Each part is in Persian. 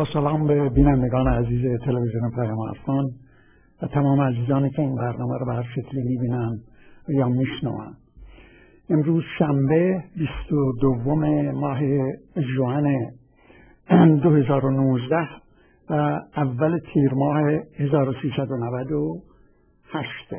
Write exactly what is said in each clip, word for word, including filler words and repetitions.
سلام به بینندگان عزیز تلویزیون پیام افغان و تمام عزیزانی که این برنامه رو به هر شکلی میبینن یا میشنون. امروز شنبه بیست و دوم ماه ژوئن دو هزار و نوزده و اول تیر ماه هزار و سیصد و نود و هشت.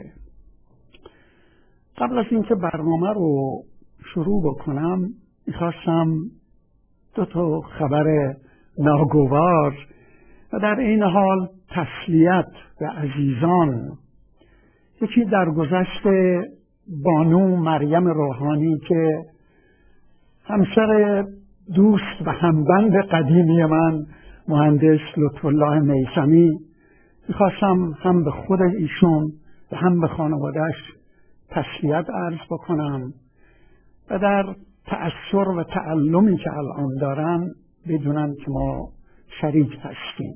قبل از اینکه برنامه رو شروع بکنم میخواستم دو تا خبر ناگوار و در این حال تسلیت به عزیزان. یکی در گذشت بانو مریم روحانی که همسر دوست و همبند قدیمی من مهندس لطف الله میثمی، میخواستم هم به خود ایشون و هم به خانواده‌اش تسلیت عرض بکنم و در تأثر و تعلمی که الان دارن بدونن که ما شریک هستیم.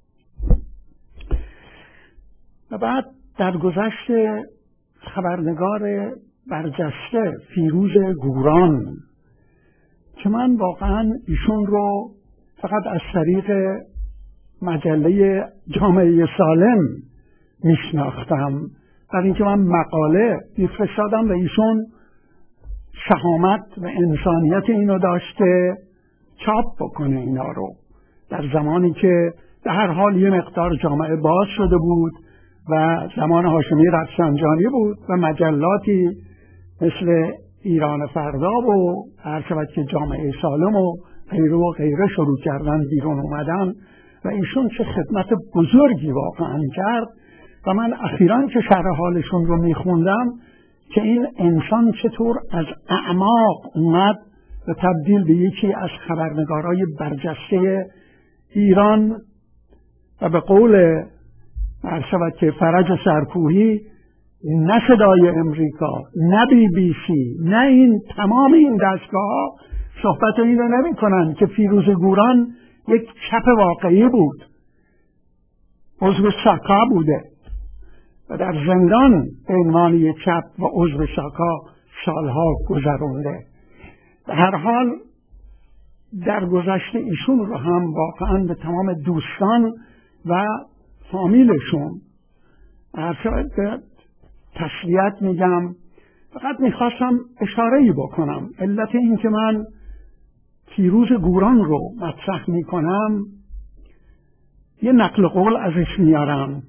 و بعد در گذشت خبرنگار برجسته فیروز گوران که من واقعا ایشون رو فقط از طریق مجله جامعه سالم میشناختم، در اینکه من مقاله میفرستادم و ایشون شهامت و انسانیت اینو داشته چاپ بکنه اینا رو، در زمانی که در هر حال یه مقدار جامعه باز شده بود و زمان هاشمی رفسنجانی بود و مجلاتی مثل ایران فردا و هر شود که جامعه سالم و غیره و غیره شروع کردن بیرون اومدن و ایشون چه خدمت بزرگی واقعا کرد. و من اخیراً که شرح حالشون رو میخوندم که این انسان چطور از اعماق اومد و تبدیل به یکی از خبرنگارای برجسته ایران و به قول مرشد که فرج سرکوهی نه صدای امریکا، نه بی بی سی، نه این تمام این دستگاه صحبت اینو نمی کنن که فیروز گوران یک چپ واقعی بود، عضو ساکا بوده و در زندان به عنوان یک چپ و عضو ساکا سالها گذرونده. به هر حال در گذشته ایشون رو هم واقعا به تمام دوستان و فامیلشون به تسلیت میگم. فقط میخواستم اشاره‌ای بکنم. علت این که من فیروز گوران رو مطرح میکنم یه نقل قول ازش میارم.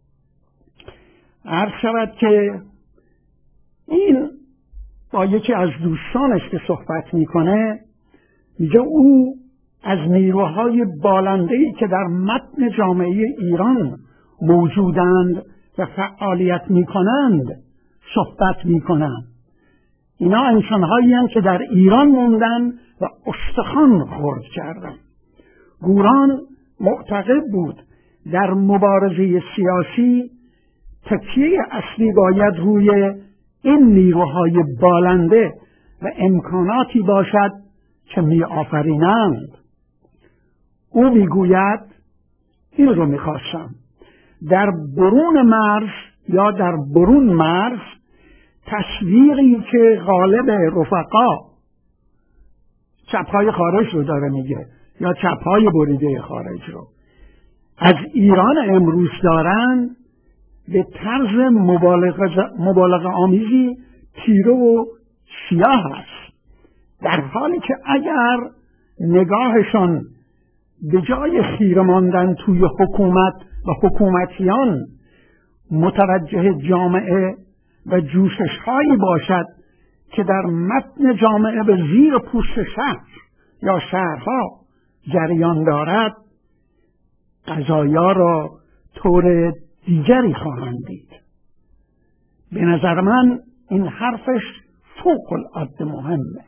عرض شود که این با یکی از دوستانش که صحبت میکنه میگه او از نیروهای بالنده‌ای که در متن جامعه ایران موجودند و فعالیت میکنند صحبت میکنند. اینا انسانهایی هستند که در ایران موندن و استخوان خرد کردن. گوران معتقد بود در مبارزه سیاسی تکیه اصلی باید روی این نیروهای بالنده و امکاناتی باشد که می آفرینند. او میگوید این رو میخواستم در برون مرز یا در برون مرز تصویری که غالب رفقا چپهای خارج رو داره میگه یا چپهای بریده خارج رو از ایران امروز دارن به طرز مبالغه آمیزی تیره و سیاه است، در حالی که اگر نگاهشان به جای خیره ماندن توی حکومت و حکومتیان متوجه جامعه و جوشش هایی باشد که در متن جامعه به زیر پوست شهر یا شهرها جریان دارد، قضایا را طور دیگری خواهند دید. به نظر من این حرفش فوق العاده مهمه.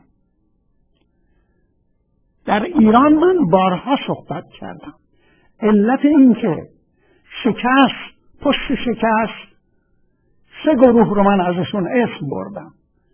در ایران من بارها صحبت کردم. علت این که شکست پشت شکست سه گروه رو من ازشون اسم بردم: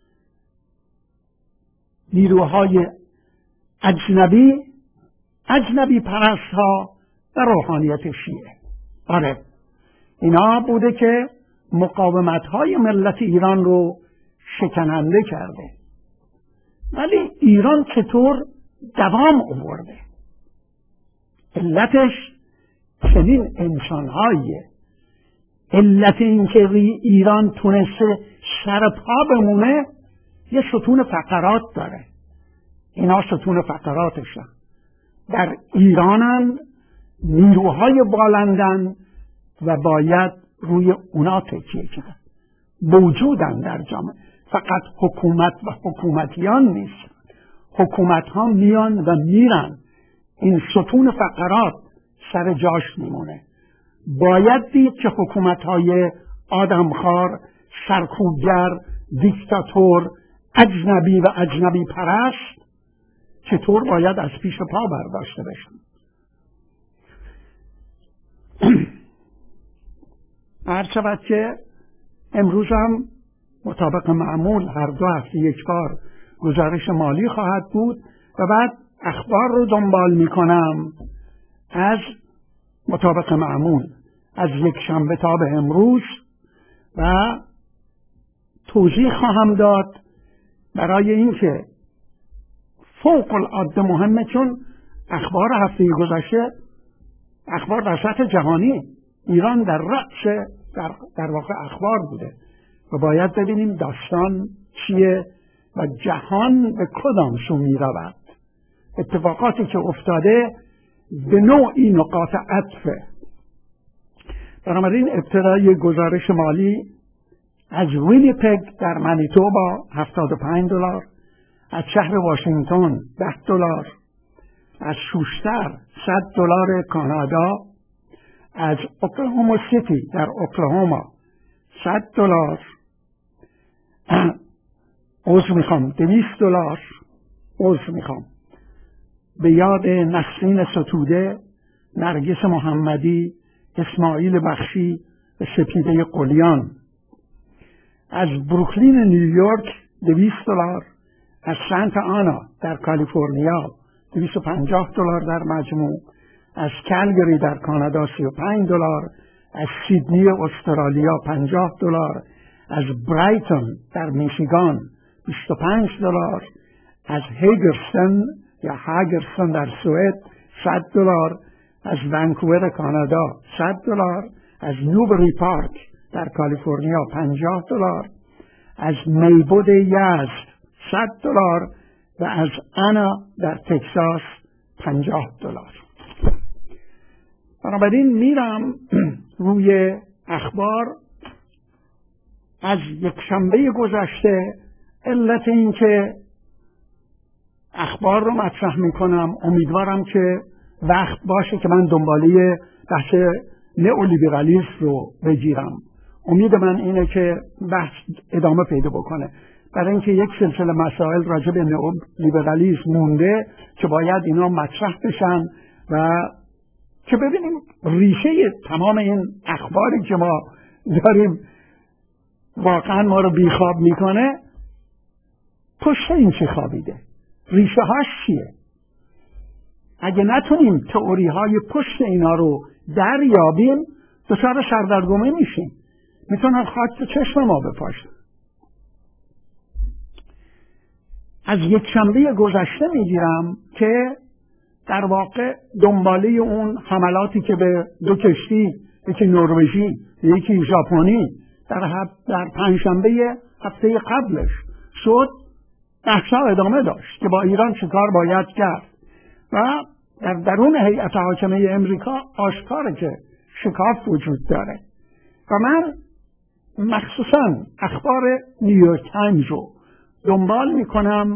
نیروهای اجنبی، اجنبی پرست ها و روحانیت شیعه. آره، اینا بوده که مقاومت های ملت ایران رو شکننده کرده. ولی ایران چطور دوام آورده؟ علتش چنین انسانهاییه. علت این که ایران تونسته سر پا بمونه یه ستون فقرات داره. اینا ستون فقراتشن. در ایرانن، نیروهای بالندن و باید روی اونا تکیه کرد. موجودن در جامعه، فقط حکومت و حکومتیان نیست. حکومت ها میان و میرن، این ستون فقرات سر جاش میمونه. باید دید که حکومت های آدمخوار، سرکوبگر، دیکتاتور، اجنبی و اجنبی پرست چطور باید از پیش پا برداشته بشن. عرض شود که امروز هم مطابق معمول هر دو هفته یک بار گزارش مالی خواهد بود و بعد اخبار رو دنبال می کنم از مطابق معمول از یک شنبه تا به امروز و توضیح خواهم داد برای اینکه فوق العاده مهمه، چون اخبار هفته گذشته اخبار در سطح جهانی، ایران در رأس در, در واقع اخبار بوده و باید ببینیم داستان چیه و جهان به کدام سو می رود. اتفاقاتی که افتاده به نوعی نقاط عطفه. بنابراین ابتدای گزارش مالی از وینیپگ در منیتوبا هفتاد و پنج دلار، از شهر واشنگتن ده دلار، از شوشتر صد دلار کانادا، از اوکلاهوما سیتی در اوکلاهوما صد دلار، عذر میخوام دویست دلار، عذر میخوام به یاد نسرین ستوده، نرگس محمدی، اسماعیل بخشی و سپیده قلیان. از بروکلین نیویورک دویست دلار، از سنت آنا در کالیفرنیا دویست و پنجاه دلار در مجموع، از کلگری در کانادا سی و پنج دلار، از سیدنی استرالیا پنجاه دلار، از برایتون در میشیگان بیست و پنج دلار، از هیگرستن یا هاگرستن در سوئد صد دلار، از ونکوور کانادا صد دلار، از نیوبری پارک در کالیفرنیا پنجاه دلار، از میبود یزد صد دلار و از انا در تکساس پنجاه دلار. بنابراین میرم روی اخبار از یک شنبه گذشته. علت این که اخبار رو مطرح میکنم، امیدوارم که وقت باشه که من دنباله بحث نئولیبرالیسم رو بگیرم. امید من اینه که بحث ادامه پیدا بکنه، برای اینکه یک سلسله مسائل راجع به نئولیبرالیسم مونده که باید اینا مطرح بشن و که ببینیم ریشه تمام این اخباری که ما داریم واقعا ما رو بیخواب میکنه پشت این چه خوابیده، ریشه هاش چیه. اگه نتونیم تئوری های پشت اینا رو دریابیم دچار سردرگمی میشیم، میتونن خاک تو چشم ما بپاشن. از یک شنبه گذشته میگیرم که در واقع دنباله اون حملاتی که به دو کشتی، یکی نروژی یکی ژاپنی در در پنجشنبه هفته قبلش شد، بحثا ادامه داشت که با ایران چیکار باید کرد و در درون هیئت حاکمه امریکا آشکاره که شکاف وجود داره و من مخصوصا اخبار نیویورک تایمز رو دنبال میکنم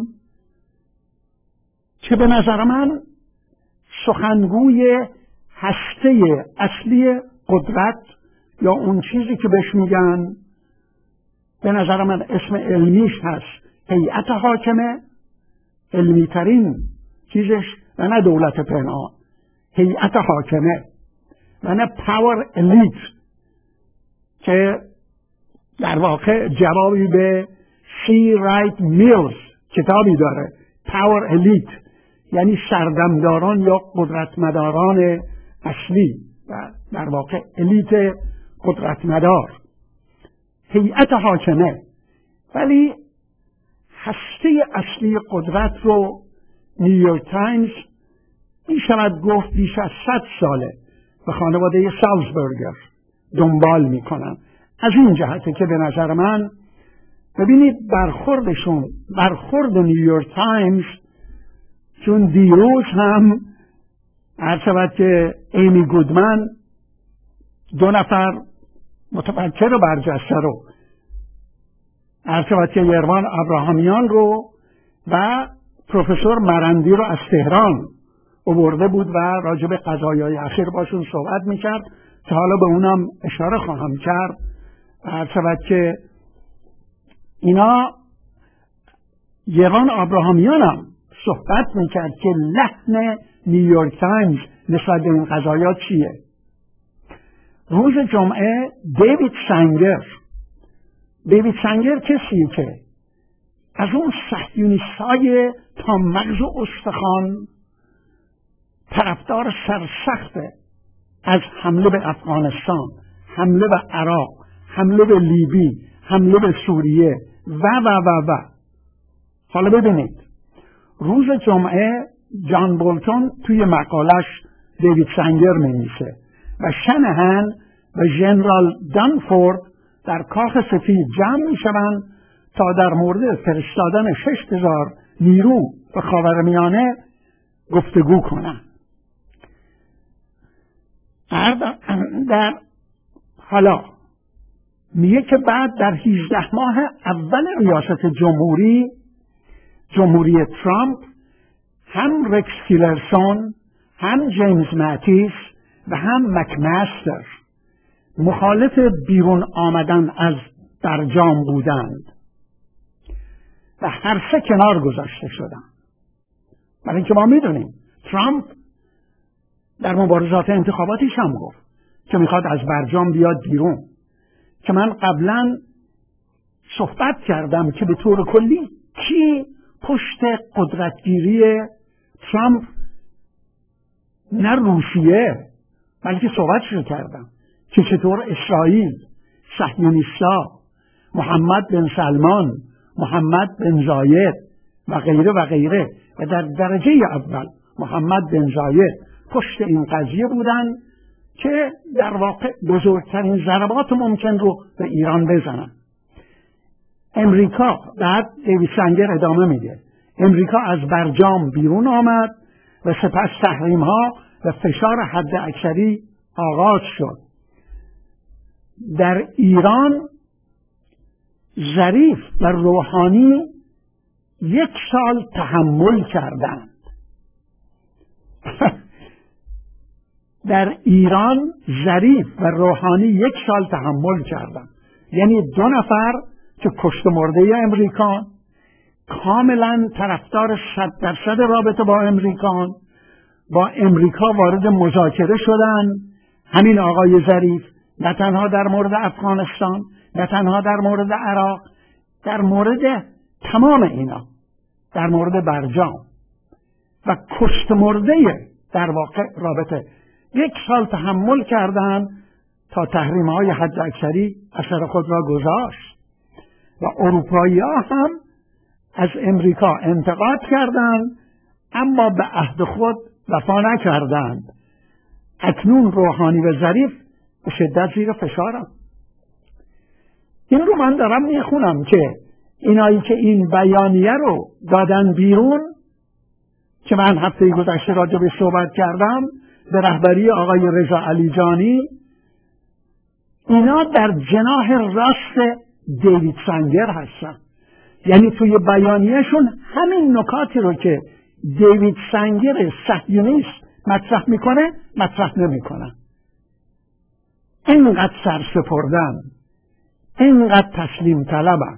که به نظر من سخنگوی هسته اصلی قدرت یا اون چیزی که بهش میگن، به نظر من اسم علمیش هست هیئت حاکمه، علمی ترین چیزش، و نه دولت پنهان، هیئت حاکمه و نه پاور الیت که در واقع جوابی به سی رایت میلز کتابی داره. پاور الیت یعنی سردمداران یا قدرتمداران اصلی و در واقع الیت قدرتمدار، هیئت حاکمه. ولی هسته اصلی قدرت رو نیویورک تایمز می شود گفت بیش از صد ساله به خانواده سالزبورگر دنبال می کنن. از این جهته که به نظر من ببینید برخوردشون، برخورد نیویورک تایمز، چون دیروز هم عرض شود که ایمی گودمن دو نفر متفکر و برجسته رو، عرض شود که یروان ابراهامیان رو و پروفسور مرندی رو از تهران آورده بود و راجع به قضایای اخیر باشون صحبت میکرد که حالا به اونم اشاره خواهم کرد. عرض شود که اینا یروان ابراهامیان هم صحبت میکرد که لحن نیویورک تایمز نسبت به این قضایا چیه. روز جمعه دیوید سنگر دیوید سنگر کسیه که از اون صهیونیستای تا مغز و استخوان طرفدار سرسخت از حمله به افغانستان، حمله به عراق، حمله به لیبی، حمله به سوریه و و و و حالا ببینید روز جمعه جان بولتون توی مقالش دیوید سنگر می‌نویسه و شنهن و ژنرال دانفورد در کاخ سفید جمع میشوند تا در مورد فرستادن شش هزار نیرو به خاورمیانه گفتگو کنند. در حالا میگه که بعد در هجده ماه اول ریاست جمهوری جمهوری ترامپ هم رکس تیلرسون، هم جیمز ماتیس و هم مکمستر مخالف بیرون آمدن از برجام بودند و هر سه کنار گذاشته شدند. برای اینکه ما میدونیم ترامپ در مبارزات انتخاباتیش هم گفت که میخواد از برجام بیاد بیرون، که من قبلا صحبت کردم که به طور کلی کی پشت قدرتگیری ترامپ، نه روسیه، بلکه صحبتشو کردم که چطور اسرائیل، صهیونیست‌ها، محمد بن سلمان، محمد بن زاید و غیره و غیره و در درجه اول محمد بن زاید پشت این قضیه بودن که در واقع بزرگترین ضربات ممکن رو به ایران بزنن. امریکا، بعد دیوید سنگر ادامه میده، امریکا از برجام بیرون آمد و سپس تحریم ها و فشار حد اکثری آغاز شد. در ایران ظریف و روحانی یک سال تحمل کردند. در ایران ظریف و روحانی یک سال تحمل کردند، یعنی دو نفر که کشته مرده امریکان، کاملا طرفدار صد درصد رابطه با امریکان، با امریکا وارد مذاکره شدن. همین آقای ظریف نه تنها در مورد افغانستان، نه تنها در مورد عراق، در مورد تمام اینا، در مورد برجام و کشته مرده در واقع رابطه یک سال تحمل کردند تا تحریم های حد اکثری اثر خود را گذاشت و اروپایی ها هم از امریکا انتقاد کردند اما به عهد خود وفا نکردند. اکنون روحانی و ظریف به شدت زیر فشارم. این رو من دارم میخونم که اینایی که این بیانیه رو دادن بیرون، که من هفته گذشته راجع به صحبت کردم، به رهبری آقای رضا علیجانی، اینا در جناح راست دیوید سنگر هستن. یعنی توی بیانیهشون همین نکاتی رو که دیوید سنگر صهیونیست مطرح میکنه مطرح نمیکنن. اینقدر سرسپردن، اینقدر تسلیم طلبن.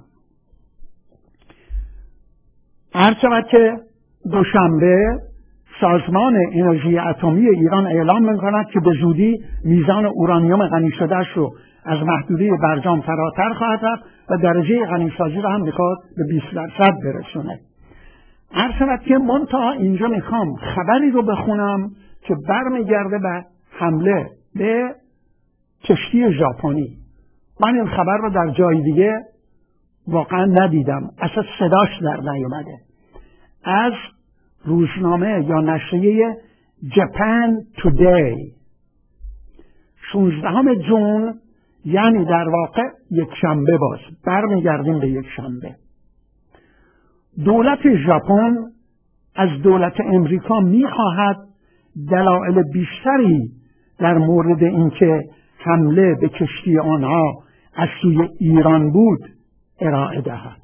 هر شود که دوشنبه سازمان انرژی اتمی ایران اعلام میکند که به زودی میزان اورانیوم غنی شدهش رو از محدوده برجام فراتر خواهد رفت و درجه غنیسازی رو هم میخواد به بیست درصد برسونه. هر شود که منتها اینجا میخوام خبری رو بخونم که برمیگرده به حمله به کشتی ژاپنی. من این خبر رو در جای دیگه واقعا ندیدم، اصلا صداش در نیومده. از روزنامه یا نشریه جپن تودی، شانزدهم جون، یعنی در واقع یک شنبه. باز برمیگردیم به یک شنبه. دولت ژاپن از دولت امریکا میخواهد دلایل بیشتری در مورد اینکه حمله به کشتی آنها از سوی ایران بود ارائه دهد.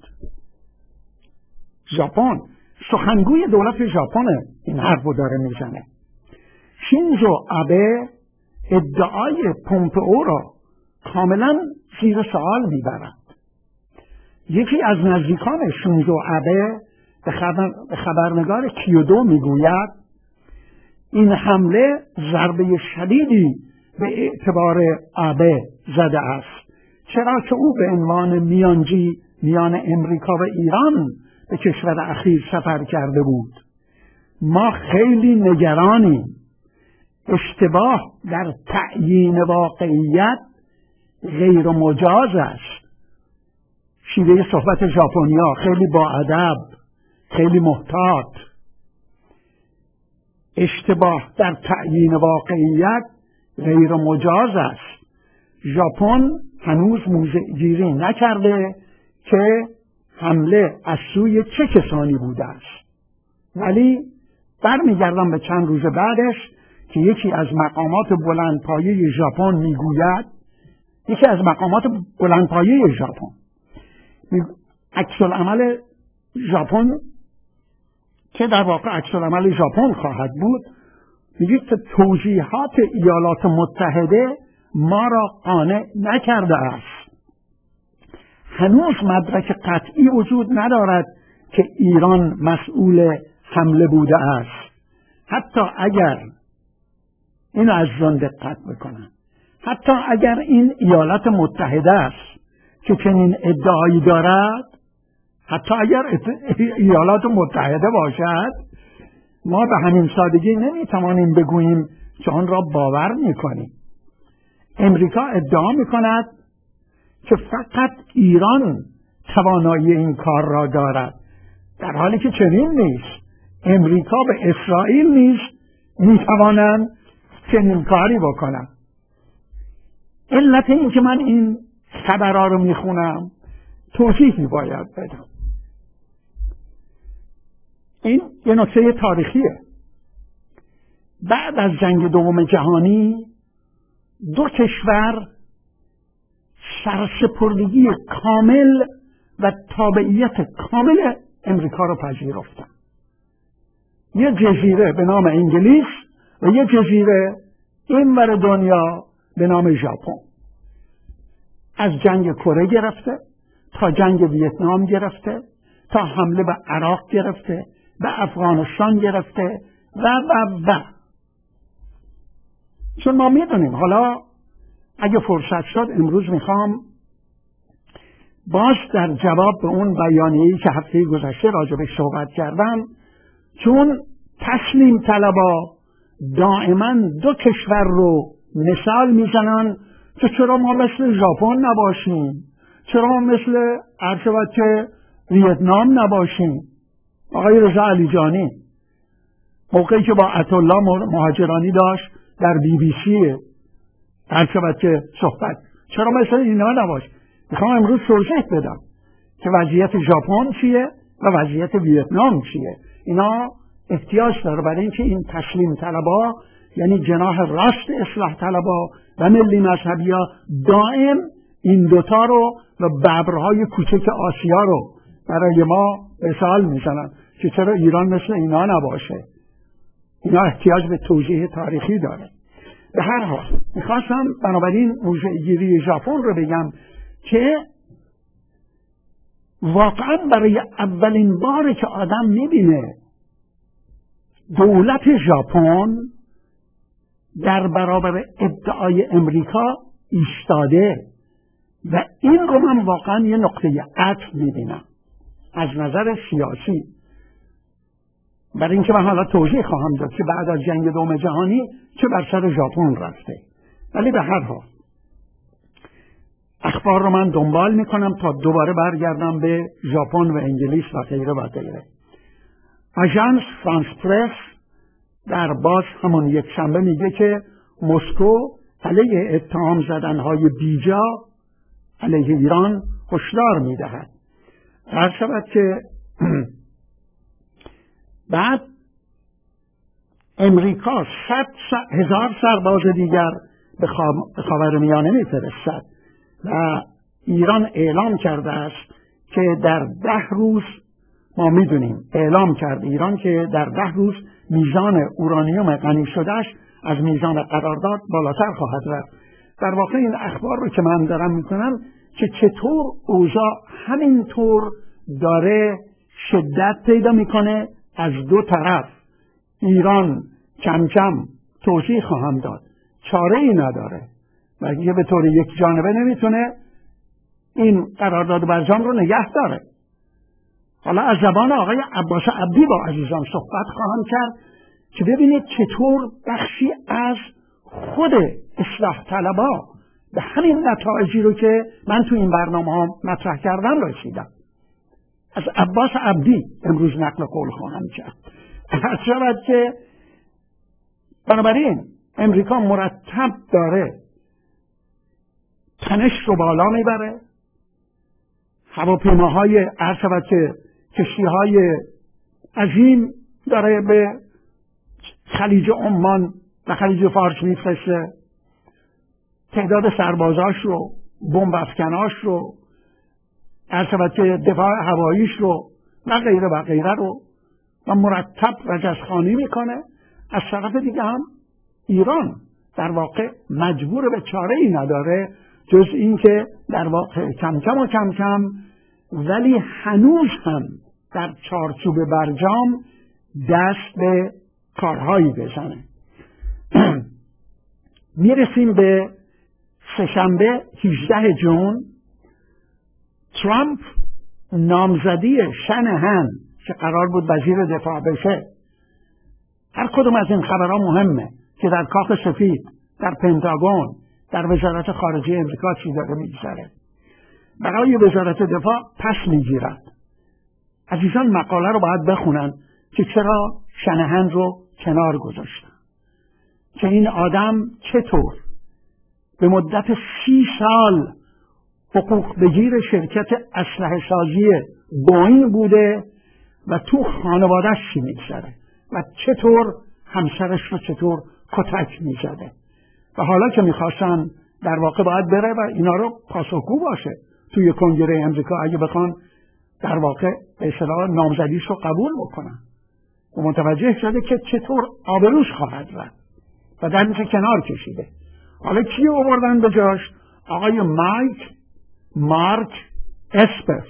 ژاپن، سخنگوی دولت ژاپن این حرفو داره میزنه. شینزو آبه ادعای پومپئو را کاملا زیر سوال میبرد. یکی از نزدیکان شینزو آبه به خبر خبرنگار کیودو میگوید این حمله ضربه شدیدی به اعتبار آبه زده است، چرا که او به عنوان میانجی میان امریکا و ایران به کشور اخیر سفر کرده بود. ما خیلی نگرانیم. اشتباه در تعیین واقعیت غیر مجاز است. شیوه صحبت ژاپنیا خیلی با ادب، خیلی محتاط. اشتباه در تعیین واقعیت غیر مجاز است. ژاپن هنوز موضع گیری نکرده که حمله از سوی چه کسانی بوده است، ولی برمیگردم به چند روز بعدش که یکی از مقامات بلندپایه ژاپن میگوید، یکی از مقامات بلندپایه ژاپن عکس‌العمل ژاپن که در واقع عکس‌العمل ژاپن خواهد بود، میگه که توجیهات ایالات متحده ما را قانع نکرده است. هنوز مدرک قطعی وجود ندارد که ایران مسئول حمله بوده است. حتی اگر اینو از جان دقت بکنن، حتی اگر این ایالات متحده است که چنین ادعایی دارد، حتی اگر ایالات متحده باشد، ما به همین سادگی نمیتوانیم بگوییم که آن را باور میکنیم. امریکا ادعا میکند که فقط ایران توانایی این کار را دارد، در حالی که چنین نیست. امریکا به اسرائیل نیز میتوانند چنین کاری بکنند. علت این که من این خبرها رو میخونم توضیحی باید بدم. این یه نکته تاریخیه. بعد از جنگ دوم جهانی دو کشور سرسپردگی کامل و تابعیت کامل امریکا رو پذیرفتن. یه جزیره به نام انگلیس و یه جزیره اینور دنیا به نام ژاپن. از جنگ کره گرفته تا جنگ ویتنام گرفته، تا حمله به عراق گرفته، به افغانستان گرفته و و و چون ما میدونیم. حالا اگه فرصت شد امروز میخوام باز در جواب به اون بیانیه‌ای که هفته گذشته راجبش صحبت کردم، چون تسلیم طلبا دائما دو کشور رو مثال میزنن که چرا ما مثل ژاپن نباشیم، چرا ما مثل عرشبت که ویتنام نباشیم. آقای رضا علیجانی موقعی که با عطالله مهاجرانی داشت در بی بی سی عرشبت که صحبت، چرا مثل اینا نباش. میخوام امروز توضیح بدم که وضعیت ژاپن چیه و وضعیت ویتنام چیه. اینا احتیاج داره برای اینکه این تسلیم طلبا، یعنی جناح راست اصلاح طلبا و ملی مذهبی‌ها، دائم این دوتا رو و ببرهای کوچک آسیا رو برای ما مثال میزنن که چرا ایران مثل اینا نباشه. اینا احتیاج به توضیح تاریخی داره. به هر حال میخواستم بنابراین موضع‌گیری ژاپن رو بگم که واقعا برای اولین باره که آدم میبینه دولت ژاپن در برابر ادعای امریکا ایستاده و این رو من واقعا یه نقطه عطف میبینم از نظر سیاسی. برای اینکه من حالا توضیح خواهم داد که بعد از جنگ دوم جهانی چه بر سر ژاپن رفته. ولی به هر حال اخبار رو من دنبال میکنم تا دوباره برگردم به ژاپن و انگلیس و غیره و غیره. آژانس فرانس پرس در باز همون یک شنبه میگه که مسکو علیه اتهام زدنهای بیجا علیه ایران هشدار میدهد. هر شود که بعد امریکا صد هزار سرباز دیگر به خاورمیانه میفرستد و ایران اعلام کرده است که در ده روز ما میدونیم اعلام کرد ایران که در ده روز میزان اورانیوم غنی شدهش از میزان قرارداد بالاتر خواهد رفت. در واقع این اخبار رو که من دارم میکنم که چطور اوضاع همینطور داره شدت پیدا میکنه از دو طرف. ایران کم کم توضیح خواهم داد چاره ای نداره و یه به طور یک جانبه نمیتونه این قرارداد برجام رو نگه داره. حالا از زبان آقای عباس عبدی با عزیزان صحبت خواهم کرد که ببینید چطور بخشی از خود اصلاح طلبا به همین نتایجی رو که من تو این برنامه ها مطرح کردم رسیدم. از عباس عبدی امروز نقل قول خواهم کرد. هر شود که بنابراین امریکا مرتب داره تنش رو بالا میبره، هواپیماهای هر شود که کشتیهای عظیم داره به خلیج عمان و خلیج فارس میفرسته، تعداد سربازاش رو، بمب افکناش رو، هر شود که دفاع هواییش رو و غیره و غیره رو و مرتب رجزخوانی میکنه. از طرف دیگه هم ایران در واقع مجبور به چاره ای نداره جز این که در واقع کم کم و کم کم ولی هنوز هم در چارچوب برجام دست به کارهایی بزنه. میرسیم به سه‌شنبه هجدهم ژوئن. ترامپ نامزدی شنهن که قرار بود وزیر دفاع بشه، هر کدوم از این خبرها مهمه که در کاخ سفید، در پنتاگون، در وزارت خارجه امریکا چی داره میگذره، برای وزارت دفاع پس میگیرد. عزیزان مقاله رو باید بخونن که چرا شنهن رو کنار گذاشتن، که این آدم چطور به مدت سی سال حقوق بگیر شرکت اسلحه سازی بوئینگ بوده و تو خانواده‌اش چی میگذره و چطور همسرش رو چطور کتک میزده و حالا که میخواستن در واقع باید بره و اینا رو پاسخگو باشه توی کنگره امریکا اگه بخوان در واقع به اصطلاح نامزدیش رو قبول بکنن و متوجه شده که چطور آبروش خواهد رفت و در میشه کنار کشیده. حالا کی آوردن به جاش؟ آقای مایک مارک اسپر.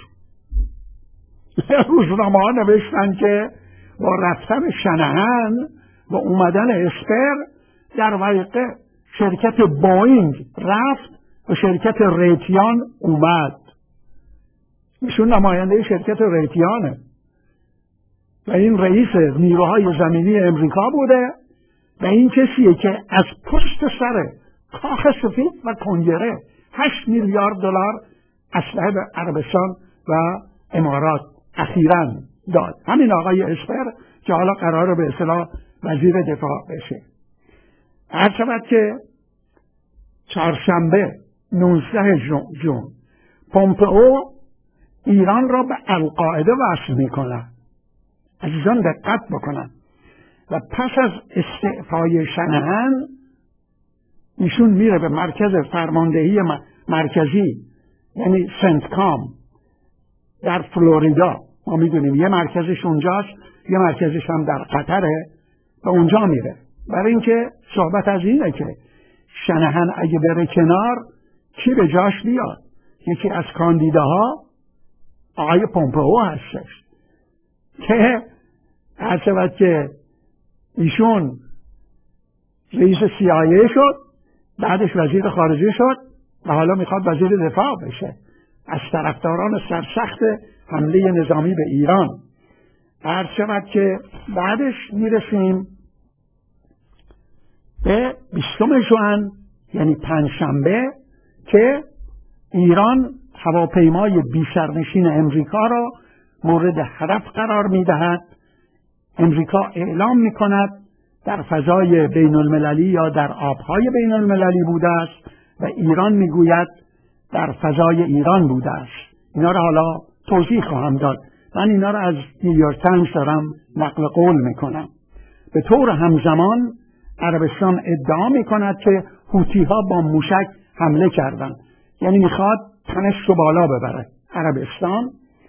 روزنامه ها نوشتن که با رفتن شنهن و اومدن اسپر در واقع شرکت بوئینگ رفت و شرکت ریتیان اومد. ایشون نماینده شرکت ریتیانه و این رئیس نیروهای زمینی امریکا بوده و این کسیه که از پشت سر کاخ سفید و کنگره هشت میلیارد دلار اسلحه به عربستان و امارات اخیراً داد. همین آقای اسپر که حالا قراره به اصطلاح وزیر دفاع بشه. هر شود که چهارشنبه نوزدهم ژوئن پومپئو ایران را به القاعده وصل میکنه. عزیزان دقت بکنن. و پس از استعفای شنهن ایشون میره به مرکز فرماندهی مرکزی یعنی سنتکام در فلوریدا. ما میدونیم یه مرکزش اونجاست، یه مرکزش هم در قطره و اونجا میره برای اینکه صحبت از اینه که شنهن اگه بره کنار کی به جاش بیاد. یکی از کاندیداها آقای پومپئو هستش که هر شود که ایشون رئیس سی آی ای شد، بعدش وزیر خارجه شد و حالا میخواد وزیر دفاع بشه از طرفداران سرسخت حمله نظامی به ایران. هر شود که بعدش میرسیم به بیستم ژوئن یعنی پنجشنبه که ایران هواپیمای بی سرنشین امریکا را مورد هدف قرار میدهد. امریکا اعلام میکند در فضای بین المللی یا در آبهای بین المللی بوده است و ایران میگوید در فضای ایران بوده است. اینا را حالا توضیح خواهم داد. من اینا را از نیویورک تایمز دارم نقل قول میکنم. به طور همزمان عربستان ادعا میکند که حوتی ها با موشک حمله کردند، یعنی میخواد تنش رو بالا ببره عربستان.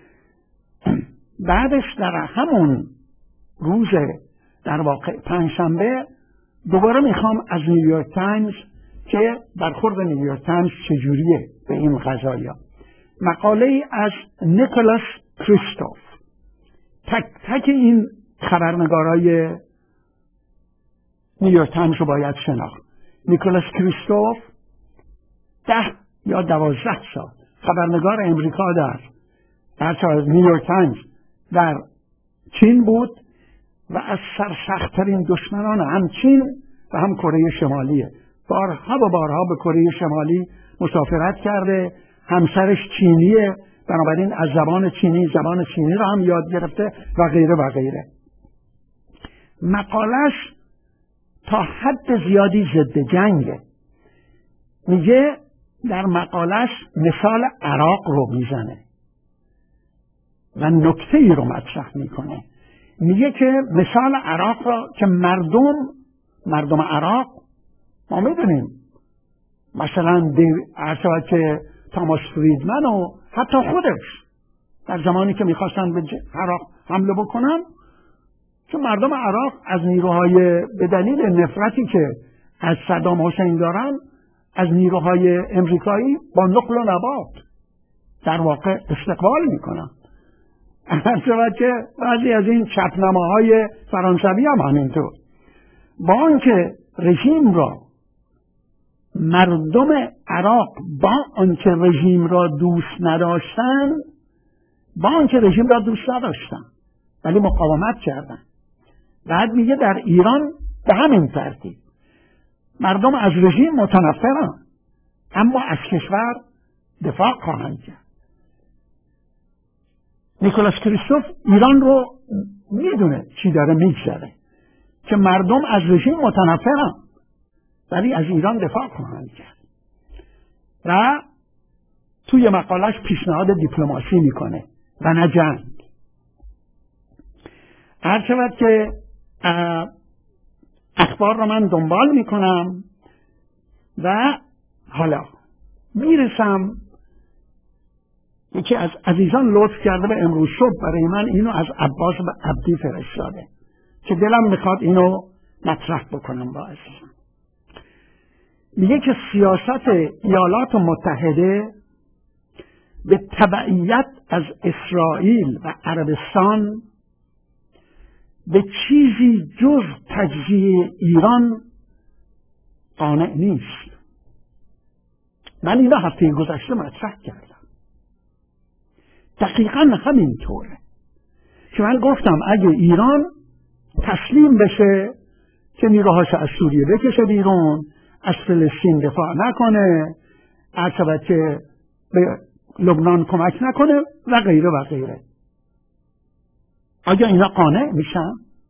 بعدش در همون روز در واقع پنجشنبه دوباره میخوام از نیویورک تایمز که برخورد نیویورک تایمز چجوریه به این قضایا، مقاله از نیکولاس کریستوف. تک تک این خبرنگارای نیویورک تایمز رو باید شناخت. نیکولاس کریستوف ده یا دوازده سال خبرنگار امریکا در در نیویورک تایمز در چین بود و از سرسخت‌ترین دشمنان هم چین و هم کره شمالیه. بارها و بارها به کره شمالی مسافرت کرده، همسرش چینیه، بنابراین از زبان چینی زبان چینی رو هم یاد گرفته و غیره و غیره. مقالش تا حد زیادی ضد جنگه. میگه در مقالش مثال عراق رو میزنه و نکته ای رو مطرح میکنه. میگه که مثال عراق را که مردم مردم عراق ما میدونیم، مثلا ارشاد که تاماس فریدمن و حتی خودش در زمانی که میخواستن به عراق حمله بکنن، چون مردم عراق از نیروهای به دلیل نفرتی که از صدام حسین دارن از نیروهای امریکایی با نقل و نبات در واقع استقبال میکنن. ارشاد که بعضی از این چپنماهای فرانسوی هم همینطور. با آنکه رژیم را مردم عراق با آنکه رژیم را دوست نداشتن با آنکه رژیم را دوست نداشتن ولی مقاومت کردن. بعد میگه در ایران به همین ترتیب مردم از رژیم متنفرن اما از کشور دفاع خواهند کرد. نیکولاس کریستوف ایران رو میدونه چی داره میگذره که مردم از رژیم متنفرن ولی از ایران دفاع خواهند کرد و توی مقالش پیشنهاد دیپلماسی میکنه و نه جنگ. هر شود که اخبار رو من دنبال میکنم و حالا میرسم یکی از عزیزان لطف کرده به امروز صبح برای من اینو از عباس عبدی فرستاده که دلم میخواد اینو مطرح بکنم با عزیزان. میگه که سیاست ایالات متحده به تبعیت از اسرائیل و عربستان به چیزی جز تجزیه ایران قانع نیست. من اینو هفته گذشته مطرح کردم. دقیقا همینطوره که من گفتم اگه ایران تسلیم بشه که نیروهاش از سوریه بکشه بیرون، از فلسطین دفاع نکنه، عجبت که به لبنان کمک نکنه و غیره و غیره، آیا اینا قانع میشن؟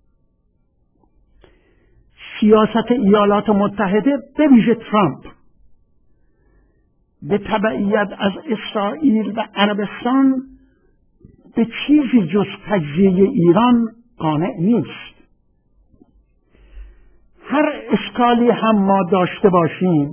سیاست ایالات متحده به ویژه ترامپ به تبعیت از اسرائیل و عربستان به چیزی جز تجزیه ایران قانع نیست. هر اشکالی هم ما داشته باشیم،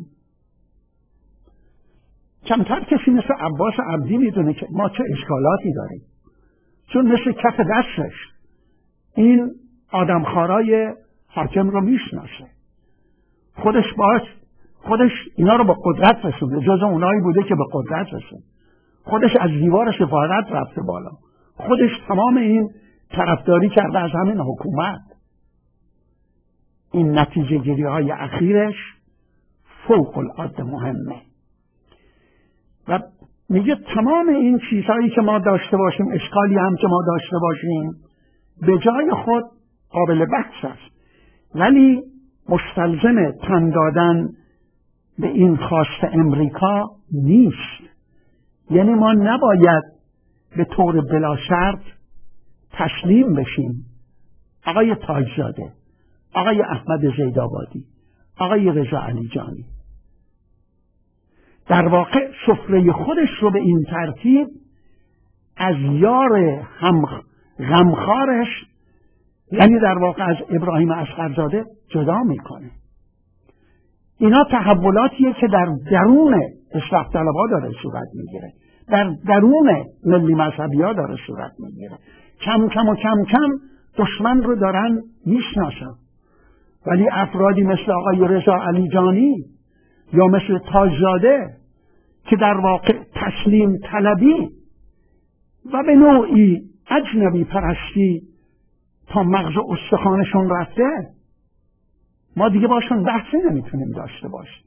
کمتر کسی مثل عباس عبدی میدونه که ما چه اشکالاتی داریم، چون مثل کف دستش این آدمخوارای حاکم رو میشناسه، خودش باش خودش اینا رو به قدرت رسونده، جز اونایی بوده که به قدرت رسونده، خودش از دیوار سفارت رفته بالا، خودش تمام این طرفداری کرده از همین حکومت. این نتیجه گیری های اخیرش فوق العاده مهمه و میگه تمام این چیزهایی که ما داشته باشیم، اشکالی هم که ما داشته باشیم، به جای خود قابل بحث است، ولی مستلزم تن دادن به این خواست امریکا نیست. یعنی ما نباید به طور بلا شرط تسلیم بشیم. آقای تاجزاده، آقای احمد زیدآبادی، آقای رضا علیجانی. در واقع سفره خودش رو به این ترتیب از یار هم غمخوارش، یعنی در واقع از ابراهیم اصغرزاده جدا میکنه. اینا تحولاتیه که در درون اصلاح طلب‌ها داره صورت میگیره، در درون ملی مذهبی ها داره صورت میگیره. کم کم و کم کم دشمن رو دارن میشناسن. ولی افرادی مثل آقای رضا علیجانی یا مثل تاجزاده که در واقع تسلیم طلبی و به نوعی اجنبی پرستی تا مغز و استخوانشون رفته، ما دیگه باشون بحثی نمیتونیم داشته باشیم.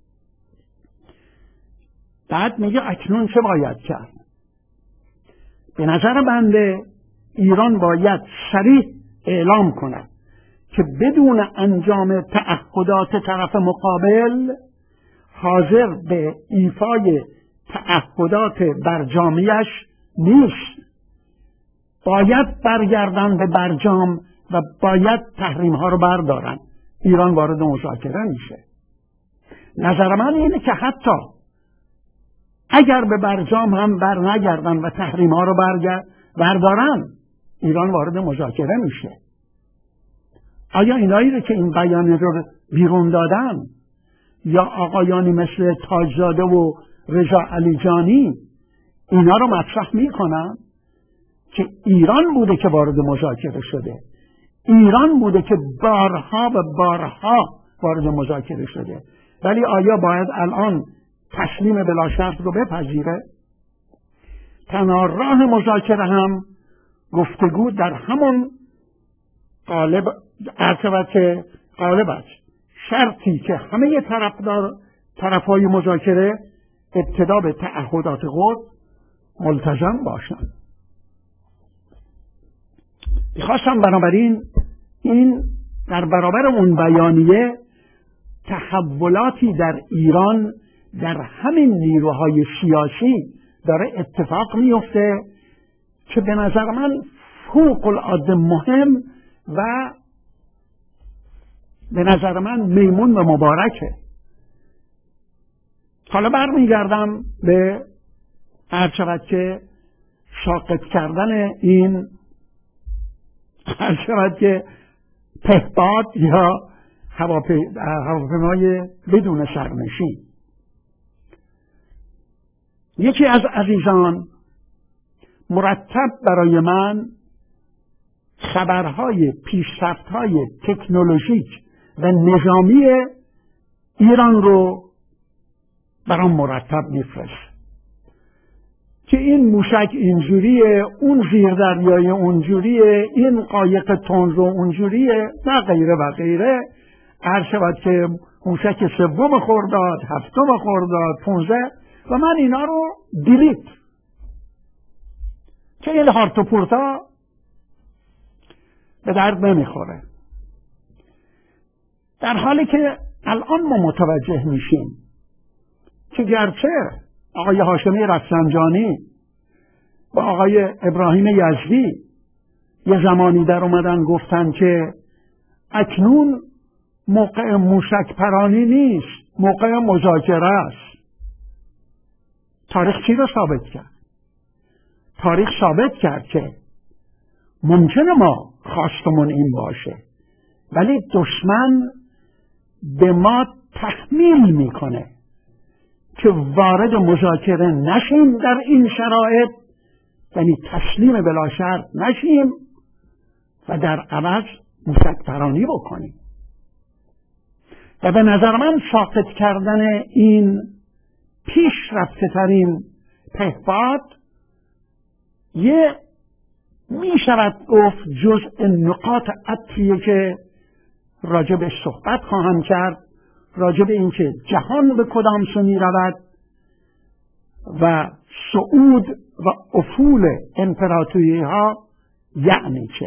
بعد میگه اکنون چه باید کرد؟ به نظر بنده ایران باید صریح اعلام کند که بدون انجام تعهدات طرف مقابل حاضر به ایفای تعهدات برجامیش نیست. باید برگردن به برجام و باید تحریم ها رو بردارن. ایران وارد مذاکره میشه. نظر من اینه که حتی اگر به برجام هم بر نگردن و تحریم ها رو بردارن، ایران وارد مذاکره میشه. آیا اینایی رو که این بیانیه رو بیرون دادن یا آقایانی مثل تاجزاده و رضا علیجانی اینا رو مطرح میکنن که ایران بوده که وارد مذاکره شده، ایران بوده که بارها و بارها وارد مذاکره شده، ولی آیا باید الان تسلیم بلا شرط رو بپذیره؟ تنها راه مذاکره هم گفتگو در همون قالب ارتباط قالب است، شرطی که همه طرفدار طرفهای مذاکره ابتدا به تعهدات خود ملتزم باشند. میخواستم بنابراین این در برابر اون بیانیه تحولاتی در ایران در همین نیروهای سیاسی داره اتفاق میفته که به نظر من فوق العاده مهم و به نظر من میمون و مبارکه. حالا برمیگردم به هرچند که ساقط کردن این هرچند که پهپاد یا هواپیمای بدون سرنشین. یکی از عزیزان مرتب برای من خبرهای پیشرفت‌های تکنولوژیک و نظامی ایران رو برام مرتب میفرست که این موشک اینجوریه، اون زیردریای اونجوریه، این قایق تند رو اونجوریه و غیره و غیره. هر شود که موشک سوم خرداد، هفتم خرداد، پونزده و من اینا رو دیلیت که این هارت و پورتا به درد نمیخوره. در حالی که الان ما متوجه میشیم که گرچه آقای هاشمی رفسنجانی و آقای ابراهیم یزدی یه زمانی در اومدن گفتن که اکنون موقع موشک پرانی نیست، موقع مذاکره است. تاریخ چی رو ثابت کرد؟ تاریخ ثابت کرد که ممکنه ما خواستمون این باشه ولی دشمن به ما تحمیل میکنه که وارد مذاکره نشیم در این شرایط، یعنی تسلیم بلا شرط نشیم و در عوض موشک پرانی بکنیم. و به نظر من ساقط کردن این پیش رفته ترین پهپاد یه می شود گفت جزء نقاط عطفیه که راجع به صحبت خواهم کرد، راجع به این که جهان به کدام سو می رود و صعود و افول امپراتوری ها یعنی چه.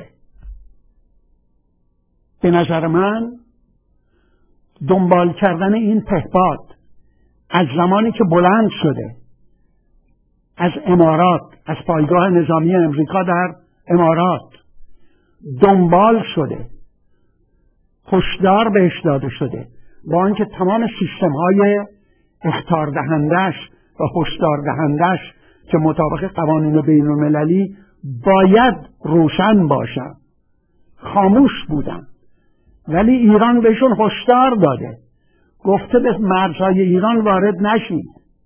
به نظر من دنبال کردن این پهپاد از زمانی که بلند شده از امارات، از پایگاه نظامی امریکا در امارات دنبال شده هشدار بهش داده شده، با اینکه تمام سیستم های اخطار دهندش و هشدار دهندش که مطابق قوانین بین المللی باید روشن باشن خاموش بودن، ولی ایران بهشون هشدار داده، گفته به مرزهای ایران وارد نشید.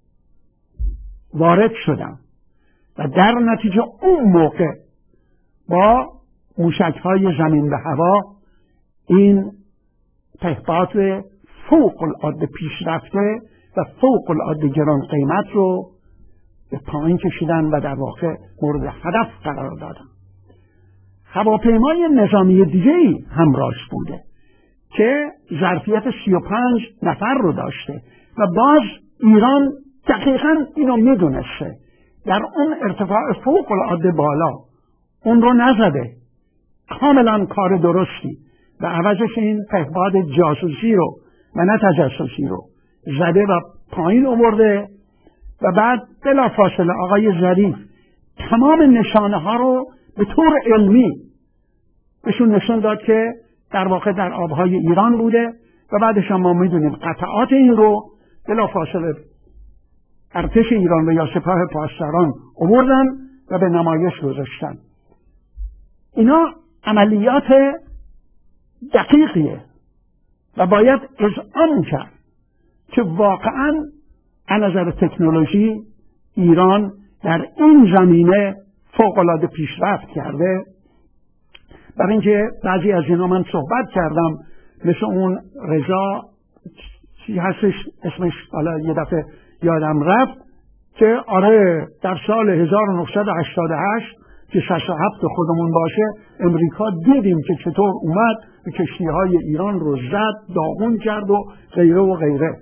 وارد شدن و در نتیجه اون موقع با موشک‌های زمین به هوا این پهپاد فوق العاده پیشرفته و فوق العاده گران قیمت رو به پایین کشیدن و در واقع مورد هدف قرار دادن. هواپیمای نظامی دیگه‌ای همراهش بوده که ظرفیت سی و پنج نفر رو داشته و باز ایران دقیقاً اینو میدونسته، در اون ارتفاع فوق العاده بالا اون رو نزده، کاملا کار درستی، و عوضش این پهپاد جاسوسی رو و نه تجسسی رو زده و پایین آورده و بعد بلافاصله آقای ظریف تمام نشانه ها رو به طور علمی بهشون نشون داد که در واقع در آبهای ایران بوده و بعدش هم ما میدونیم قطعات این رو بلافاصله ارتش ایران و یا سپاه پاسداران آوردن و به نمایش گذاشتن. اینا عملیات دقیقیه و باید اذعان کرد که واقعا از نظر تکنولوژی ایران در این زمینه فوق‌العاده پیشرفت کرده. برای اینکه بعضی از اینا من صحبت کردم، مثل اون رضا چی هستش اسمش حالا یه دفعه یادم رفت، که آره در سال هزار و نهصد و هشتاد و هشت که شصت و هفت خودمون باشه امریکا دیدیم که چطور اومد به کشتی‌های ایران رو زد، داغون کرد و غیره و غیره.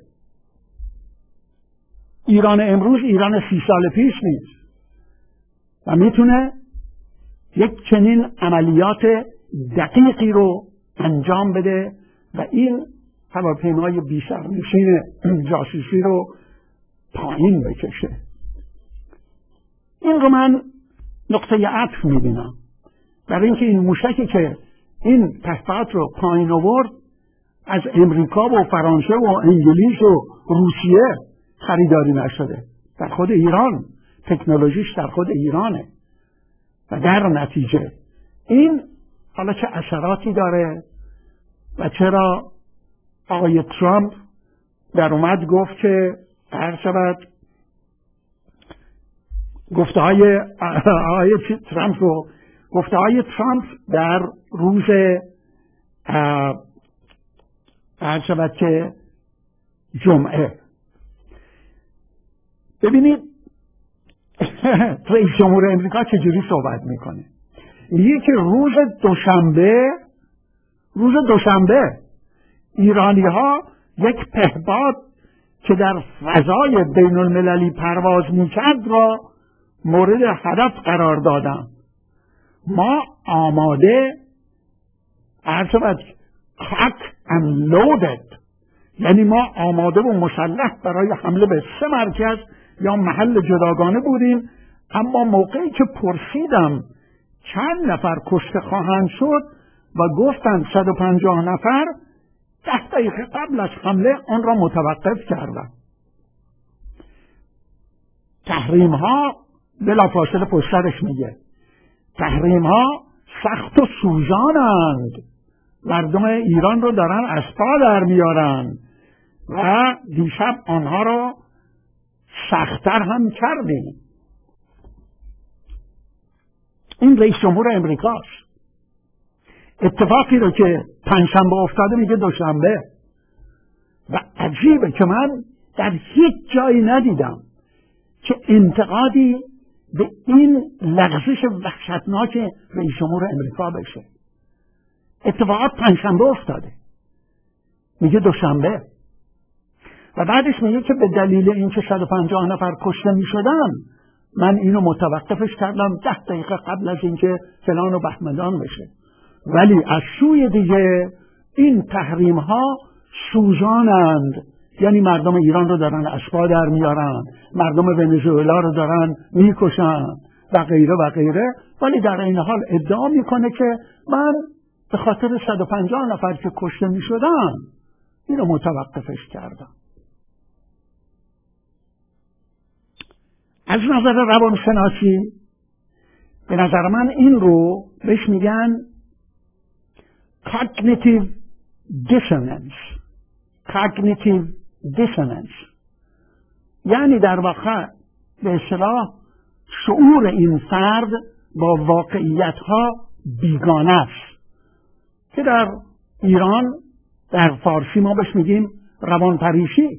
ایران امروز ایران سی سال پیش نیست و میتونه یک چنین عملیات دقیقی رو انجام بده و این هواپیمای بی‌سرنشین جاسوسی رو پایین بکشه. این رو من نقطه عطف میبینم، برای اینکه این موشکی که این پهپاد رو پایین آورد از امریکا و فرانسه و انگلیس و روسیه خریداری نشده، در خود ایران، تکنولوژیش در خود ایرانه و در نتیجه این حالا چه اثراتی داره و چرا آقای ترامپ در اومد گفت که هر شود گفته های آقای ترامپ رو گفته های ترامپ در روز هر شود که جمعه. ببینید رئیس جمهور امریکا چجوری صحبت میکنه، میگه که روز دوشنبه روز دوشنبه ایرانی ها یک پهپاد که در فضای بین المللی پرواز میکرد را مورد هدف قرار دادن. ما آماده عرض cock and loaded، یعنی ما آماده و مسلح برای حمله به سه مرکز یا محل جداگانه بودیم، اما موقعی که پرسیدم چند نفر کشته خواهند شد و گفتند صد و پنجاه نفر، ده دقیقه قبل از حمله آن را متوقف کردند. تحریم ها بلافاصله پشترش میگه تحریم ها سخت و سوزانند، مردم ایران رو دارن از پا در میارن و دیشب آنها رو سخت‌تر هم کردیم. این رئیس جمهور امریکاست. اتفاقی رو که پنجشنبه افتاده میگه دوشنبه و عجیبه که من در هیچ جایی ندیدم که انتقادی به این لغزش وحشتناک رئیس جمهور امریکا بشه. اتفاقات پنجشنبه افتاده میگه دوشنبه و بعدش میگه که به دلیل اینکه صد و پنجاه نفر کشته میشدن من اینو متوقفش کردم ده دقیقه قبل از اینکه فلان و بهمنان بشه. ولی از سوی دیگه این تحریم ها سوزانند، یعنی مردم ایران رو دارن از پا در میارن، مردم ونزوئلا رو دارن میکشن و غیره و غیره، ولی در این حال ادعا میکنه که من به خاطر صد و پنجاه نفر که کشته می شدن اینو متوقفش کردن. از نظر روانشناسی به نظر من این رو بهش میگن cognitive dissonance. cognitive dissonance یعنی در واقع به اصطلاح شعور این فرد با واقعیت ها بیگانه است که در ایران در فارسی ما بهش میگیم روانپریشی.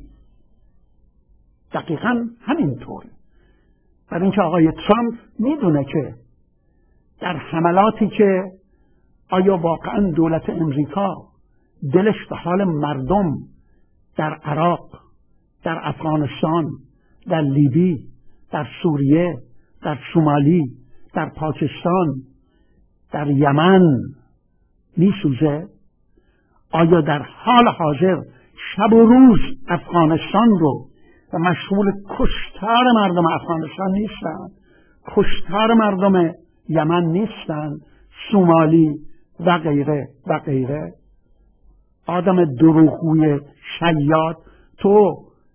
دقیقاً همینطور. برای اینکه آقای ترامپ میدونه که در حملاتی که آیا واقعاً دولت امریکا دلش به حال مردم در عراق، در افغانستان، در لیبی، در سوریه، در شمالی، در پاکستان، در یمن میسوزه؟ آیا در حال حاضر شب و روز افغانستان رو و مشغول کشتار مردم افغانستان نیستن، کشتار مردم یمن نیستن، سومالی و غیره و غیره؟ آدم دروغگوی شیاد. تو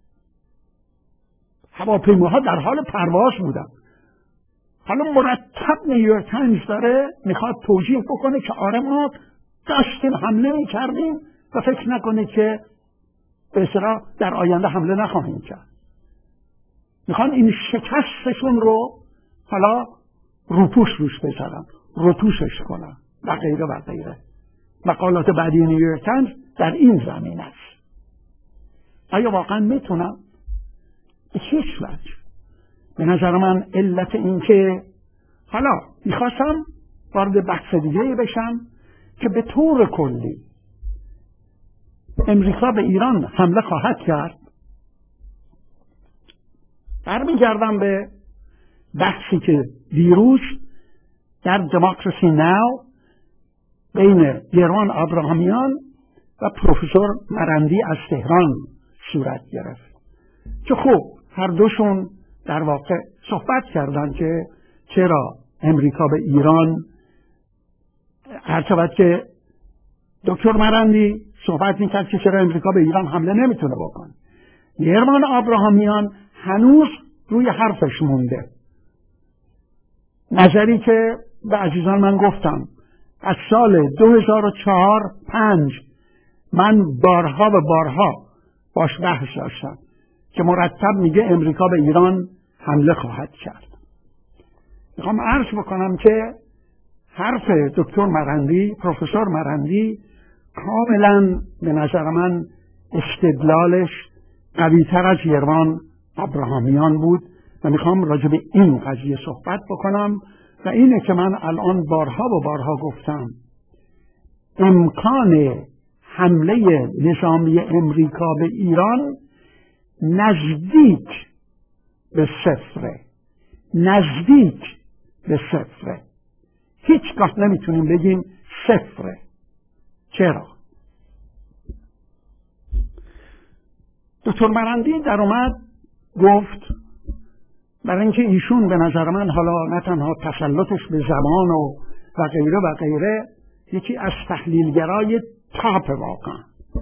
هواپیماها در حال پرواز بودن، حالا مرتب نیویورک تایمز داره میخواد توجیه بکنه که آره ما داشتیم حمله میکردیم و فکر نکنه که به اصطلاح در آینده حمله نخواهیم کرد. میخوان این شکستشون رو حالا روپوش روش بذارن، روتوشش کنن و غیره و غیره. مقالات بعدی نیویورک تایمز در این زمین است. آیا واقعا میتونم؟ به هیچ وجه. به نظر من علت این که حالا میخواستم وارد بحث دیگه بشم که به طور کلی امریکا به ایران حمله خواهد کرد. برمیگردم به بحثی که دیروز در دموکراسی ناو بین گروان ابراهامیان و پروفسور مرندی از تهران صورت گرفت که خب هر دوشون در واقع صحبت کردن که چرا امریکا به ایران، هرچند که دکتر مرندی صحبت میکرد که چرا امریکا به ایران حمله نمیتونه بکنه، گروان ابراهامیان هنوز روی حرفش مونده. نظری که به عزیزان من گفتم از سال دو هزار و چهار پنج من بارها و بارها باش بحث داشتم که مرتب میگه امریکا به ایران حمله خواهد کرد. میخوام عرض بکنم که حرف دکتر مرندی، پروفسور مرندی، کاملا به نظر من استدلالش قوی‌تر از گروان ابراهامیان بود و میخوام راجع به این قضیه صحبت بکنم و اینه که من الان بارها و بارها گفتم امکان حمله نظامی امریکا به ایران نزدیک به صفره، نزدیک به صفره. هیچگاه نمیتونیم بگیم صفره. چرا؟ دکتر مرندی در اومد گفت برای اینکه ایشون به نظر من حالا نه تنها تسلطش به زبان و و غیره و غیره یکی از تحلیلگرای تاپ واقعا،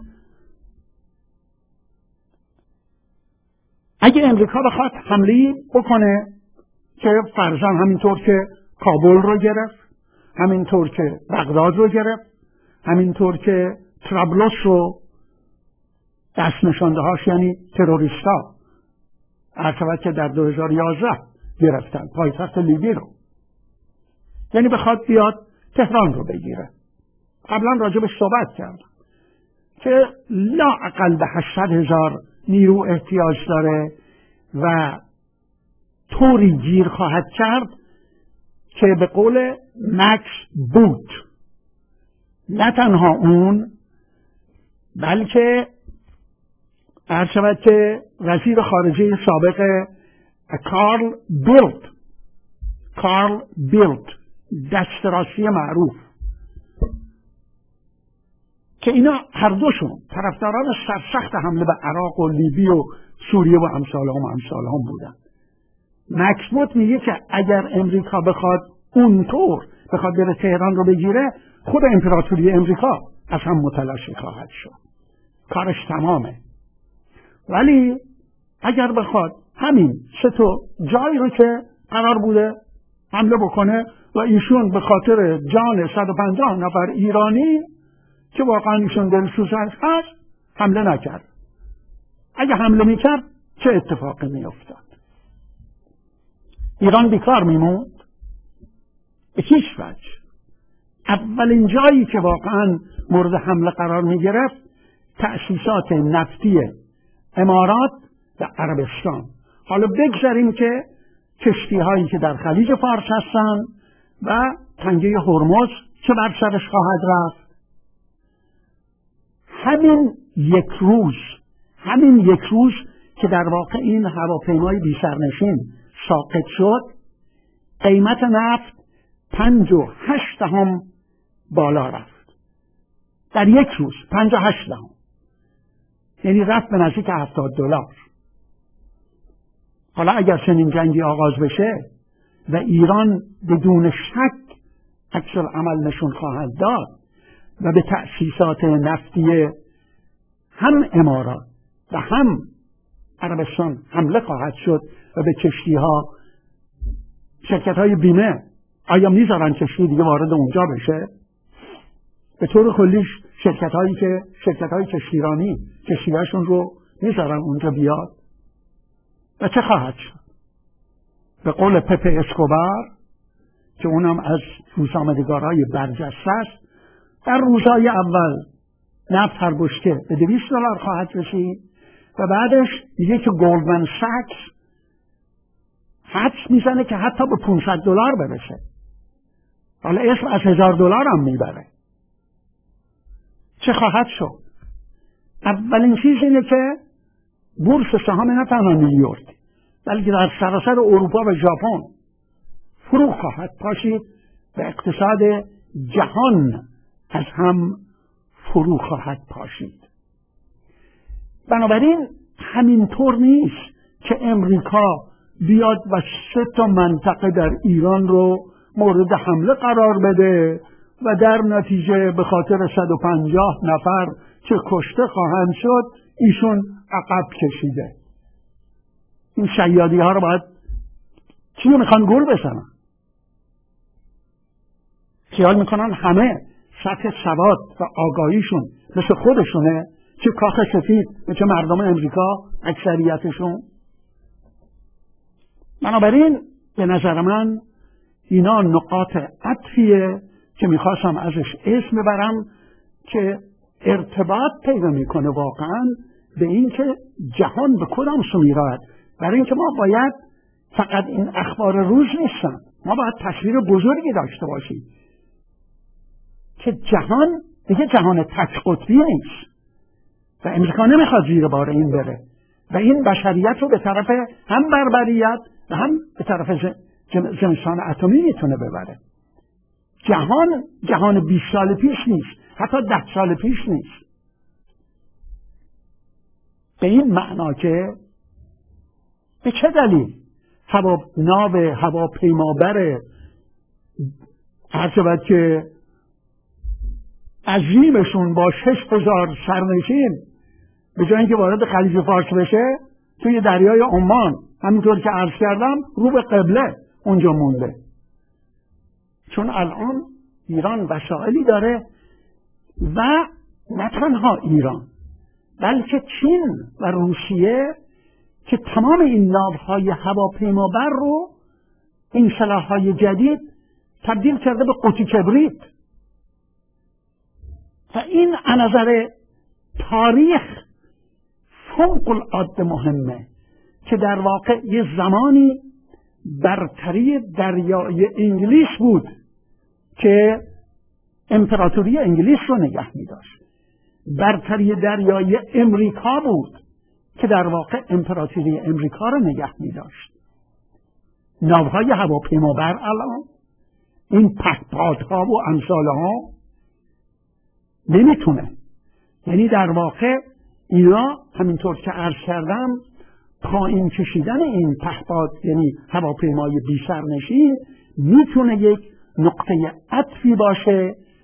اگه امریکا بخواد حمله بکنه که فرضاً همینطور که کابل رو گرفت، همینطور که بغداد رو گرفت، همینطور که طرابلس رو دست نشانده هاش یعنی تروریستا هرچند که در دو هزار و یازده گرفتن پایتخت لیبی رو، یعنی بخواد بیاد تهران رو بگیره. قبلا راجبش صحبت کردم که لااقل به هشتصد هزار نیرو احتیاج داره و طوری گیر خواهد کرد که به قول مکس بوت نه تنها اون بلکه هر شود که وزیر خارجه سابق کارل بیلت کارل بیلت دستراستی معروف که اینا هر دوشون طرفداران سرسخت حمله به عراق و لیبی و سوریه و امثالهم و امثالهم بودن. مکس بوت میگه که اگر امریکا بخواد اونطور بخواد بره تهران رو بگیره خود امپراتوری امریکا از هم متلاشی خواهد شد. کارش تمامه. ولی اگر بخواد همین سه تا جایی رو که قرار بوده حمله بکنه و ایشون به خاطر جان صد و پنجاه نفر ایرانی که واقعا ایشون دلسوز هست حمله نکرد. اگه حمله میکرد چه اتفاقی میافتاد؟ ایران بیکار میموند؟ به هیچ وجه. اولین جایی که واقعا مورد حمله قرار میگرفت تأسیسات نفتی امارات و عربستان. حالا بگذاریم که کشتی هایی که در خلیج فارس هستن و تنگه هرمز چه بر سرش خواهد رفت. همین یک روز همین یک روز که در واقع این هواپیمای بی سرنشین ساقط شد، قیمت نفت پنج و هشت دهم بالا رفت. در یک روز پنج و هشت دهم، یعنی رفت به نزدیک هفتاد دلار. حالا اگر چنین جنگی آغاز بشه و ایران بدون شک عکس العمل نشون خواهد داد و به تأسیسات نفتی هم امارات و هم عربستان حمله خواهد شد و به کشتی ها، شرکت های بیمه آیا میذارن کشتی دیگه وارد اونجا بشه؟ به طور کلیش شرکت هایی که شرکت های کشتیرانی کشتی هاشون رو میذارن اونجا بیاد و چه خواهد شد؟ به قول پپه اسکوبار که اونم از روزنامه‌نگارای برجسته است، در روزهای اول نفت هر بشکه به دویست دلار خواهد رسید و بعدش دیگه که گلدمن ساکس حدس میزنه که حتی به پانصد دلار برسه. حالا اسم از هزار دلار هم میبره. چه خواهد شد؟ اولین چیز اینه که بورس سهام نه تنها نیویورک بلکه در سراسر اروپا و ژاپن فرو خواهد پاشید و اقتصاد جهان از هم فرو خواهد پاشید. بنابراین همینطور نیست که امریکا بیاد و سه تا منطقه در ایران رو مورد حمله قرار بده و در نتیجه به خاطر صد و پنجاه نفر که کشته خواهند شد ایشون عقب کشیده. این شیادی ها رو باید چیو میخوان گول بزنن؟ خیال میکنن همه سطح سواد و آگاهیشون مثل خودشونه، چه کاخ سفید مثل مردم امریکا اکثریتشون. بنابراین به نظر من اینا نقاط عطفیه که میخواستم ازش اسم ببرم که ارتباط پیدا میکنه واقعا به این که جهان به کدام سو میرود. برای اینکه ما باید فقط این اخبار روز نیستن، ما باید تصویر بزرگی داشته باشیم که جهان دیگه جهان تک قطبی نیست و امریکا نمیخواد زیر بار این بره و این بشریت رو به طرف هم بربریت و هم به طرف زمستان اتمی میتونه ببره. جهان جهان بیست سال پیش نیست، حتی ده سال پیش نیست. به این معنا که به چه دلیل هوا ناو هواپیمابر هرچه باید که عظیمشون با شش هزار سرنشین به جای اینکه وارد خلیج فارس بشه توی دریای عمان همینطور که عرض کردم رو به قبله اونجا مونده. چون الان ایران وسائلی داره و نه تنها ایران بلکه چین و روسیه که تمام این ناوهای هواپیمابر رو این سلاح‌های جدید تبدیل کرده به قوطی کبریت و این از نظر تاریخ فوق العاده مهمه که در واقع یه زمانی برتری دریای انگلیس بود که امپراتوری انگلیس رو نگه می داشت، برتری دریای امریکا بود که در واقع امپراتوری امریکا رو نگه می داشت. ناوهای هواپیمابر الان این پهپادها و امثالها نمیتونه، یعنی در واقع اینا همینطور که عرض کردم پایین کشیدن این پهپاد یعنی هواپیمای بی سرنشین میتونه یک نقطه عطفی باشه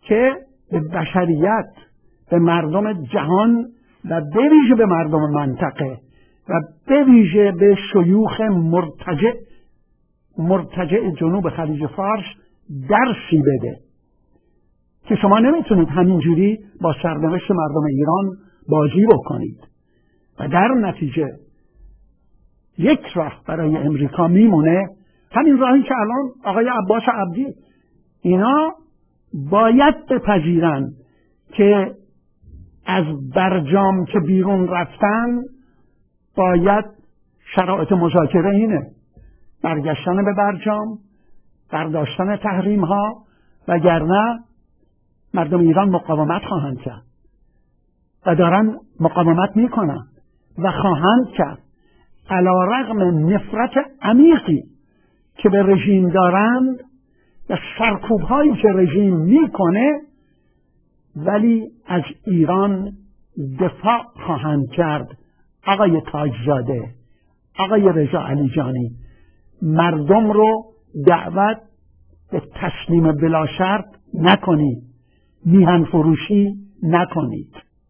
که به بشریت، به مردم جهان و به ویژه به مردم منطقه و به ویژه به شیوخ مرتجع مرتجع جنوب خلیج فارس درسی بده که شما نمیتونید همینجوری با سرنوشت مردم ایران بازی بکنید و در نتیجه یک راه برای امریکا میمونه، همین راهی که الان آقای عباس عبدی اینا باید بپذیرن که از برجام که بیرون رفتن باید شرایط مذاکره اینه: برگشتن به برجام، برداشتن تحریم ها، وگرنه مردم ایران مقاومت خواهند کرد و دارن مقاومت میکنن و خواهند کرد. علی رغم نفرت عمیقی که به رژیم دارند و سرکوب هایی که رژیم میکنه، ولی از ایران دفاع خواهند کرد. آقای تاجزاده، آقای رضا علیجانی، مردم رو دعوت به تسلیم بلا شرط نکنید، میهن فروشی نکنید.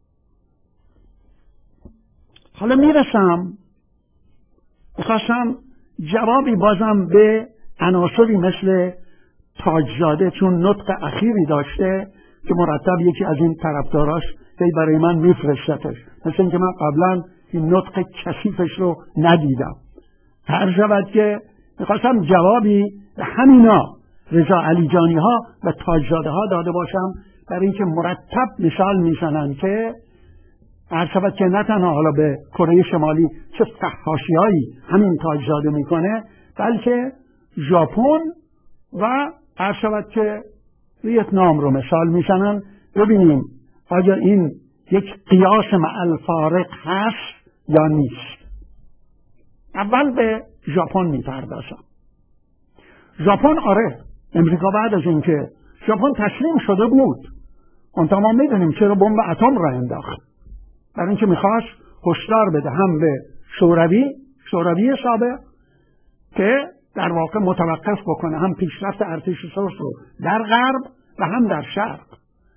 حالا میرسم میخواستم جوابی بازم به عناصری مثل تاجزاده، چون نطق اخیری داشته که مرتب یکی از این طرفداراش هی برای من میفرستتش، مثل اینکه من قبلا این نطق کثیفش رو ندیدم. هر شود که میخواستم جوابی به همینا رضا علیجانی ها و تاجزاده ها داده باشم، برای اینکه مرتب مثال میزنن که هر شود که نه تنها حالا به کره شمالی چه فحاشی هایی همین تاجزاده میکنه، بلکه ژاپن و هر شود که ویتنام رو مثال میزنن. ببینیم آیا این یک قیاس مع الفارق هست یا نیست. اول به ژاپن میپردازم. ژاپن آره، امریکا بعد از اینکه ژاپن تسلیم شده بود، اون تمام میدونیم چرا بمب اتم را انداخت، برای اینکه میخواست هشدار بده هم به شوروی شوروی سابق که در واقع متوقف بکنه هم پیشرفت ارتش سرخ رو در غرب و هم در شرق.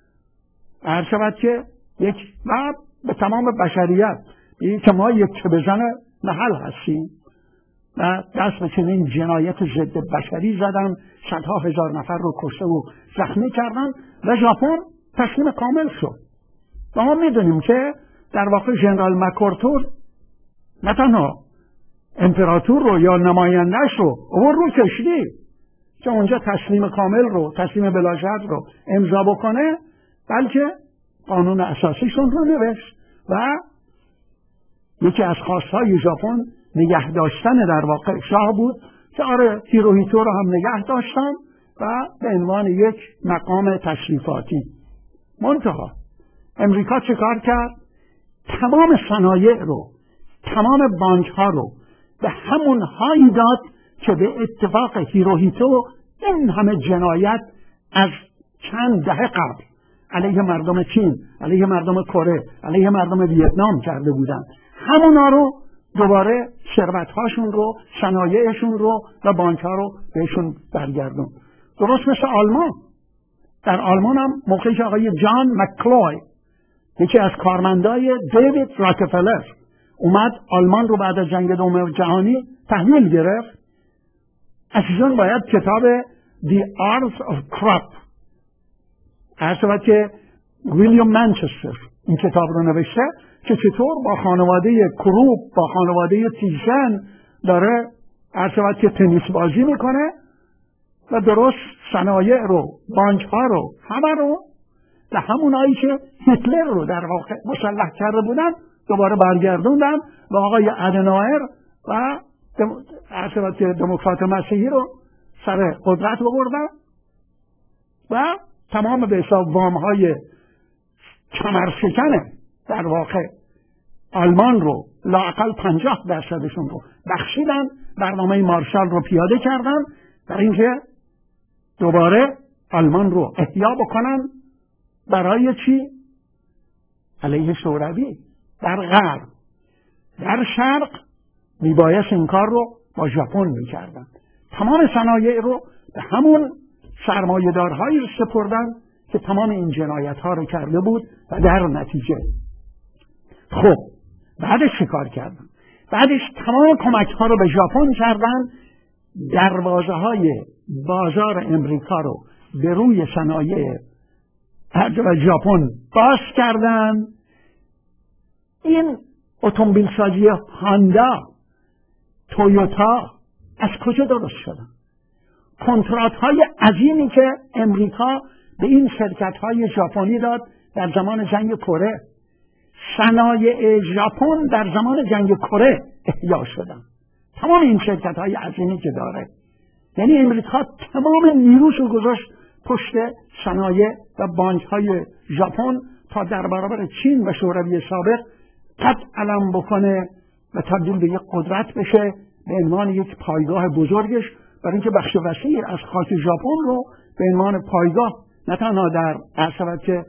هر شود که یک و به تمام بشریت که ما یک که بزن محل هستیم و دست به چنین جنایت ضد بشری زدن، صدها هزار نفر رو کشته و زخمی کردن و ژاپن تسلیم کامل شد. و ما میدونیم که در واقع ژنرال مکارتور نه تنها امپراتور رو یا نمایندهش رو آورد رو کشتی که اونجا تسلیم کامل رو، تسلیم بلا شرط رو امضا بکنه، بلکه قانون اساسیشون رو نوشت و یکی از خواستهای ژاپن نگه داشتن در واقع شاه بود که آره هیروهیتو رو هم نگه داشتن و به عنوان یک مقام تشریفاتی. منتها امریکا چه کار کرد؟ تمام صنایع رو، تمام بانک ها رو به همون هایی داد که به اتفاق هیروهیتو این همه جنایت از چند دهه قبل علیه مردم چین، علیه مردم کره، علیه مردم ویتنام کرده بودند. همونا رو دوباره ثروت‌هاشون رو، صنایعشون رو و بانک‌ها رو بهشون برگردون. درست مثل آلمان. در آلمان هم موقعی که آقای جان مکلوی، یکی از کارمندای دیوید راکفلر، اومد آلمان رو بعد از جنگ دوم جهانی تحویل گرفت، عزیزان باید کتاب The Art of Corrupt هر شود که ویلیام منچستر این کتاب رو نوشته که چطور با خانواده کروب، با خانواده تیشن داره هر شود که تنیس بازی میکنه و درست صنایع رو، بانک ها رو، همه رو به همونایی که هیتلر رو در واقع مسلح کرده بودن دوباره برگردوندن و آقای ادنایر و هر شود که دموکرات مسیحی رو سر قدرت ببردن و تمام به حساب وام های کمرشکنه در واقع آلمان رو لااقل پنجاه درصدشون رو بخشیدن، برنامه مارشال رو پیاده کردن برای اینکه دوباره آلمان رو احیا بکنن. برای چی؟ علیه شوروی. در غرب، در شرق میبایست این کار رو با ژاپن میکردن، تمام صنایع رو به همون سرمایه‌دارهایی سپردن که تمام این جنایت ها رو کرده بود و در نتیجه خب بعدش چه کار کردن؟ بعدش تمام کمک ها رو به ژاپن کردن، دروازه های بازار امریکا رو به روی صنایع ژاپن باز کردن. این اتومبیل سازی هاندا، تویوتا از کجا درست شدن؟ کنترات های عظیمی که امریکا به این شرکت های ژاپنی داد در زمان جنگ کره، صنایع ژاپن در زمان جنگ کره احیا شدن. تمام این شرکت های عظیمی که داره، یعنی امریکا تمام نیروش رو گذاشت پشت صنایع و بانک های ژاپن تا در برابر چین و شوروی سابق قد علم بکنه و تبدیل به یک قدرت بشه به عنوان یک پایگاه بزرگش، برای اینکه بخش وسیعی از خاک ژاپن رو به عنوان پایگاه نه تنها در عرصبت که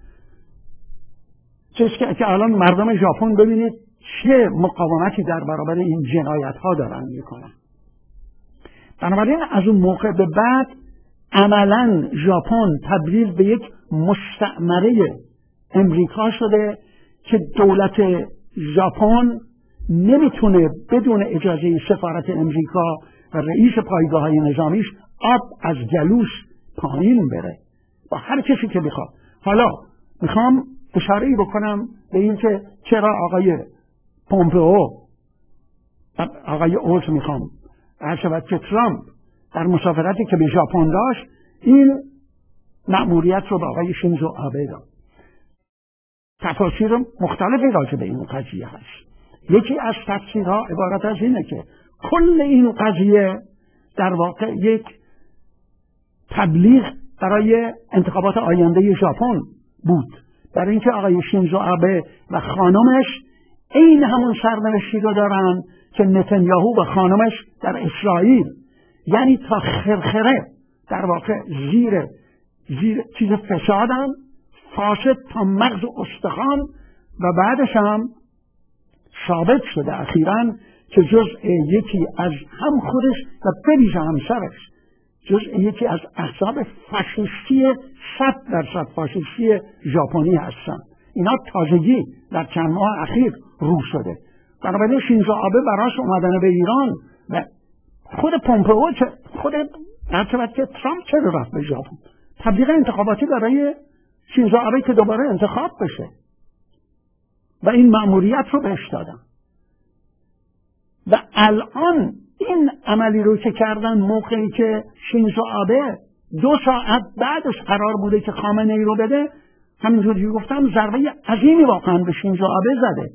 چیزی که الان مردم ژاپن ببینید چه مقاومتی در برابر این جنایت ها دارن میکنن. بنابراین از اون موقع به بعد عملا ژاپن تبدیل به یک مستعمره امریکا شده که دولت ژاپن نمیتونه بدون اجازه سفارت امریکا و رئیس پایگاه های نظامیش آب از گلوش پایین بره با هر کسی که بخواد. حالا میخوام اشاره‌ای بکنم به این که چرا آقای پومپئو آقای اوز میخوام عرشبت که ترامپ در مسافرتی که به ژاپن داشت این مأموریت رو به آقای شینزو آبه داد. تفاسیر مختلفی راجع به این قضیه هست. یکی از تفسیرها عبارت از اینه که کل این قضیه در واقع یک تبلیغ برای انتخابات آینده ژاپن بود، برای اینکه آقای شینزو آبه و خانمش این همون سرنوشتی رو دارن که نتانیاهو و خانمش در اسرائیل، یعنی تا خرخره در واقع زیر زیر چیز فسادن، فاسد تا مغز و استخوان، و بعدش هم ثابت شده اخیراً که جزء یکی از هم خودش و بریز همسرش جزء یکی از احزاب فاشیستی صد درصد فاشیستی ژاپنی هستن. اینا تازگی در چند ماه اخیر رو شده. بنابراین شینزو آبه براش اومدن به ایران و خود پومپئو خود حتی که ترامپ چرا رفت به ژاپن؟ تبلیغ انتخاباتی برای شینزو آبه که دوباره انتخاب بشه و این مأموریت رو بهش دادن. و الان این عملی رو که کردن موقعی که شینزو آبه دو ساعت بعدش قرار بوده که خامنه ای رو بده، همینجوری که گفتم ضربه عظیمی واقعا به شینزو آبه زده.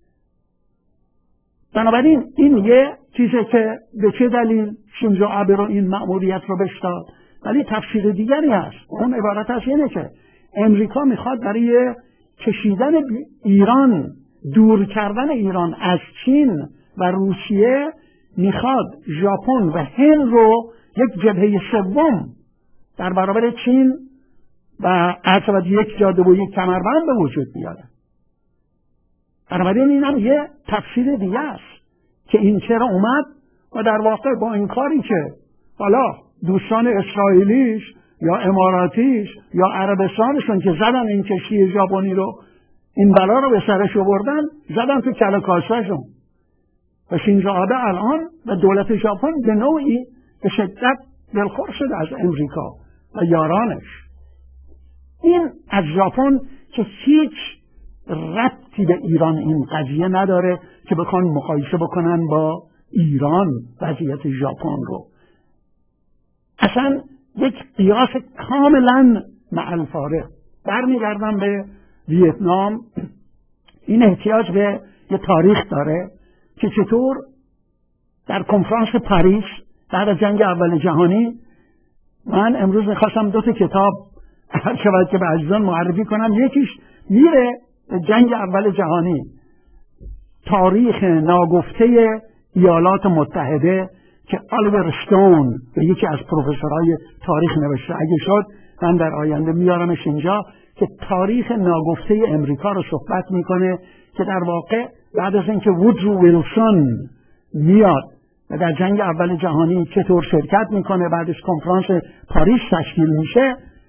بنابراین این یه چیزه که به چه دلیل شینزو آبه رو این مأموریت رو بهش داد. ولی تفسیر دیگری هست، اون عبارت از اینه که امریکا میخواد برای کشیدن ایران، دور کردن ایران از چین و روسیه، میخواد ژاپن و هند رو یک جبهه سوم در برابر چین و عرض یک جاده و یک کمربند به وجود بیاره. بنابراین این هم یه تفسیر دیگه است که این چرا اومد و در واقع با این کاری که حالا دوستان اسرائیلیش یا اماراتیش یا عربستانشون که زدن این کشتی ژاپنی رو، این بلا رو به سرش آوردن، زدن تو کله کاسه‌شون. و شینزو آبه الان و دولت ژاپن به نوعی به شدت دلخور شده از امریکا و یارانش. این از ژاپن که هیچ ربطی به ایران این قضیه نداره که بخوان مقایسه بکنن با ایران وضعیت ژاپن رو. اصلا یک قیاس کاملا معالفارق. برمیگردم به ویتنام. این احتیاج به یه تاریخ داره که چطور در کنفرانس پاریس بعد از جنگ اول جهانی، من امروز میخواستم دو تا کتاب هر شود که به عزیزان معرفی کنم. یکیش میره جنگ اول جهانی، تاریخ ناگفته ایالات متحده که آلیور استون به یکی از پروفسورهای تاریخ نوشته. اگه شد من در آینده میارمش اینجا که تاریخ ناگفته امریکا رو صحبت میکنه که در واقع بعد از اینکه وودرو ویلسون میاد و در جنگ اول جهانی چطور شرکت میکنه، بعدش کنفرانس پاریس تشکیل میشه،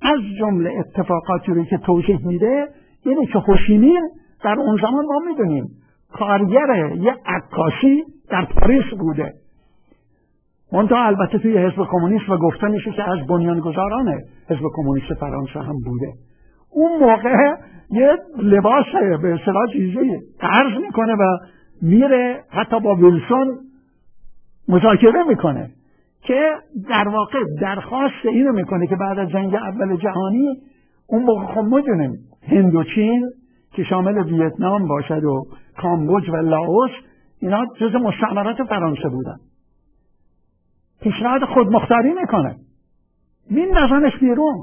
از جمله اتفاقاتی رو که توضیح میده اینه که هوشیمین در اون زمان ما میدونیم کارگر یه عکاسی در پاریس بوده. منتها البته توی حزب کمونیست و گفته میشه که از بنیانگذاران حزب کمونیست فرانسه هم بوده. اون موقع یه لباس به اصطلاح چیزی عرض میکنه و میره حتی با ویلسون مذاکره میکنه که در واقع درخواست اینو میکنه که بعد از جنگ اول جهانی اون موقع خب میدونیم هند و چین که شامل ویتنام باشد و کامبوج و لاوس اینا جز مستعمرات فرانسه بودن. پیشنهاد خودمختاری میکنه، میندازنش بیرون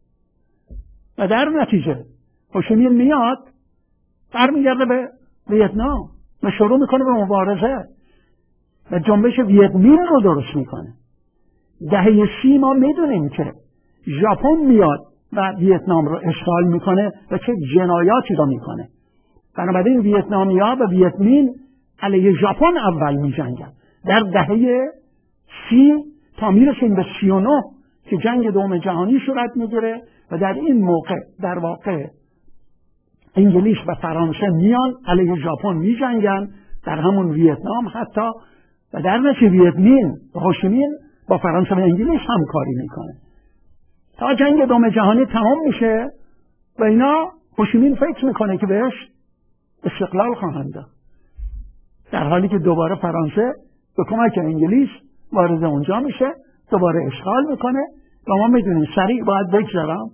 و در نتیجه هوشیمین میاد برمیگرده به ویتنام و شروع میکنه به مبارزه و جنبش ویتمین رو درست میکنه. دهه سی ما میدونیم که ژاپن میاد و ویتنام رو اشغال میکنه و چه جنایاتی رو میکنه. بنابراین ویتنامیا و ویتمین علیه ژاپن اول میجنگن. در دهه سی تا میرسیم به سی و نه که جنگ دوم جهانی صورت میگیره و در این موقع در واقع انگلیس و فرانسه میان علیه ژاپن میجنگن در همون ویتنام حتی و در نتیجه ویتمین و هوشیمین با فرانسه و انگلیس همکاری میکنه تا جنگ دوم جهانی تمام میشه و اینا هوشیمین فکر میکنه که بهش استقلال خواهند داد، در حالی که دوباره فرانسه به کمک انگلیس وارد اونجا میشه، دوباره اشغال میکنه و ما میدونیم سریع باید بگذارم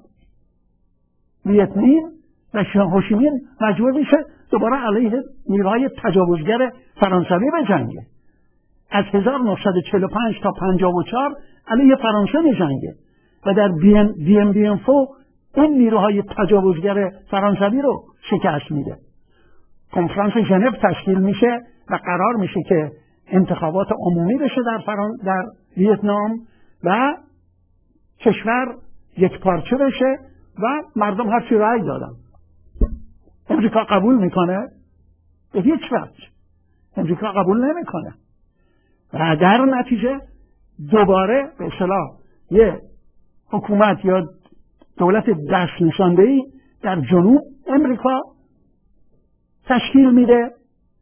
ویتمین و هوشیمین مجبور میشه دوباره علیه نیروهای تجاوزگر فرانسوی بجنگه. از هزار و نهصد و چهل و پنج تا پنجاه و چهار علیه فرانسه میجنگه و در دی ام بی ام فو این نیروهای تجاوزگر فرانسوی رو شکست میده. کنفرانس ژنو تشکیل میشه و قرار میشه که انتخابات عمومی بشه در فران... در ویتنام و کشور یک پارچه بشه و مردم هرچی رأی دادن. امریکا قبول میکنه؟ به هیچ وجه امریکا قبول نمیکنه و در نتیجه دوباره به اصطلاح یه حکومت یا دولت دست نشانده‌ای در جنوب امریکا تشکیل میده.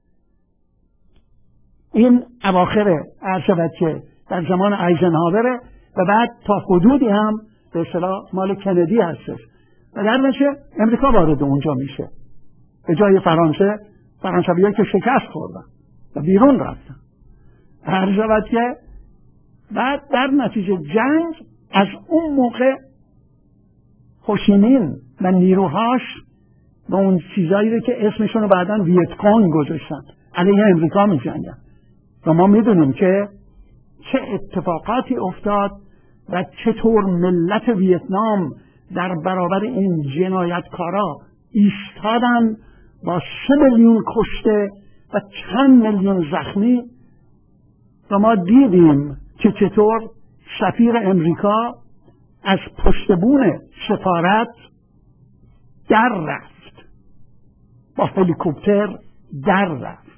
این اواخر عرض شود که در زمان ایزنهاوره و بعد تا حدودی هم به اصطلاح مال کندی هستش و در نتیجه امریکا وارد اونجا میشه به جای فرانسه. فرانسوی‌ها که شکست خوردن و بیرون رفتن. عرض شود که بعد در نتیجه جنگ از اون موقع هوشیمین و نیروهاش و اون چیزایی رو که اسمشون رو بعداً ویتکونگ گذاشتن علیه امریکا می جنگن و ما میدونیم که چه اتفاقاتی افتاد و چطور ملت ویتنام در برابر این جنایتکارا ایستادن با سه میلیون کشته و چند میلیون زخمی و ما دیدیم که چطور سفیر امریکا از پشتبون سفارت در رفت، با هلیکوپتر در رفت.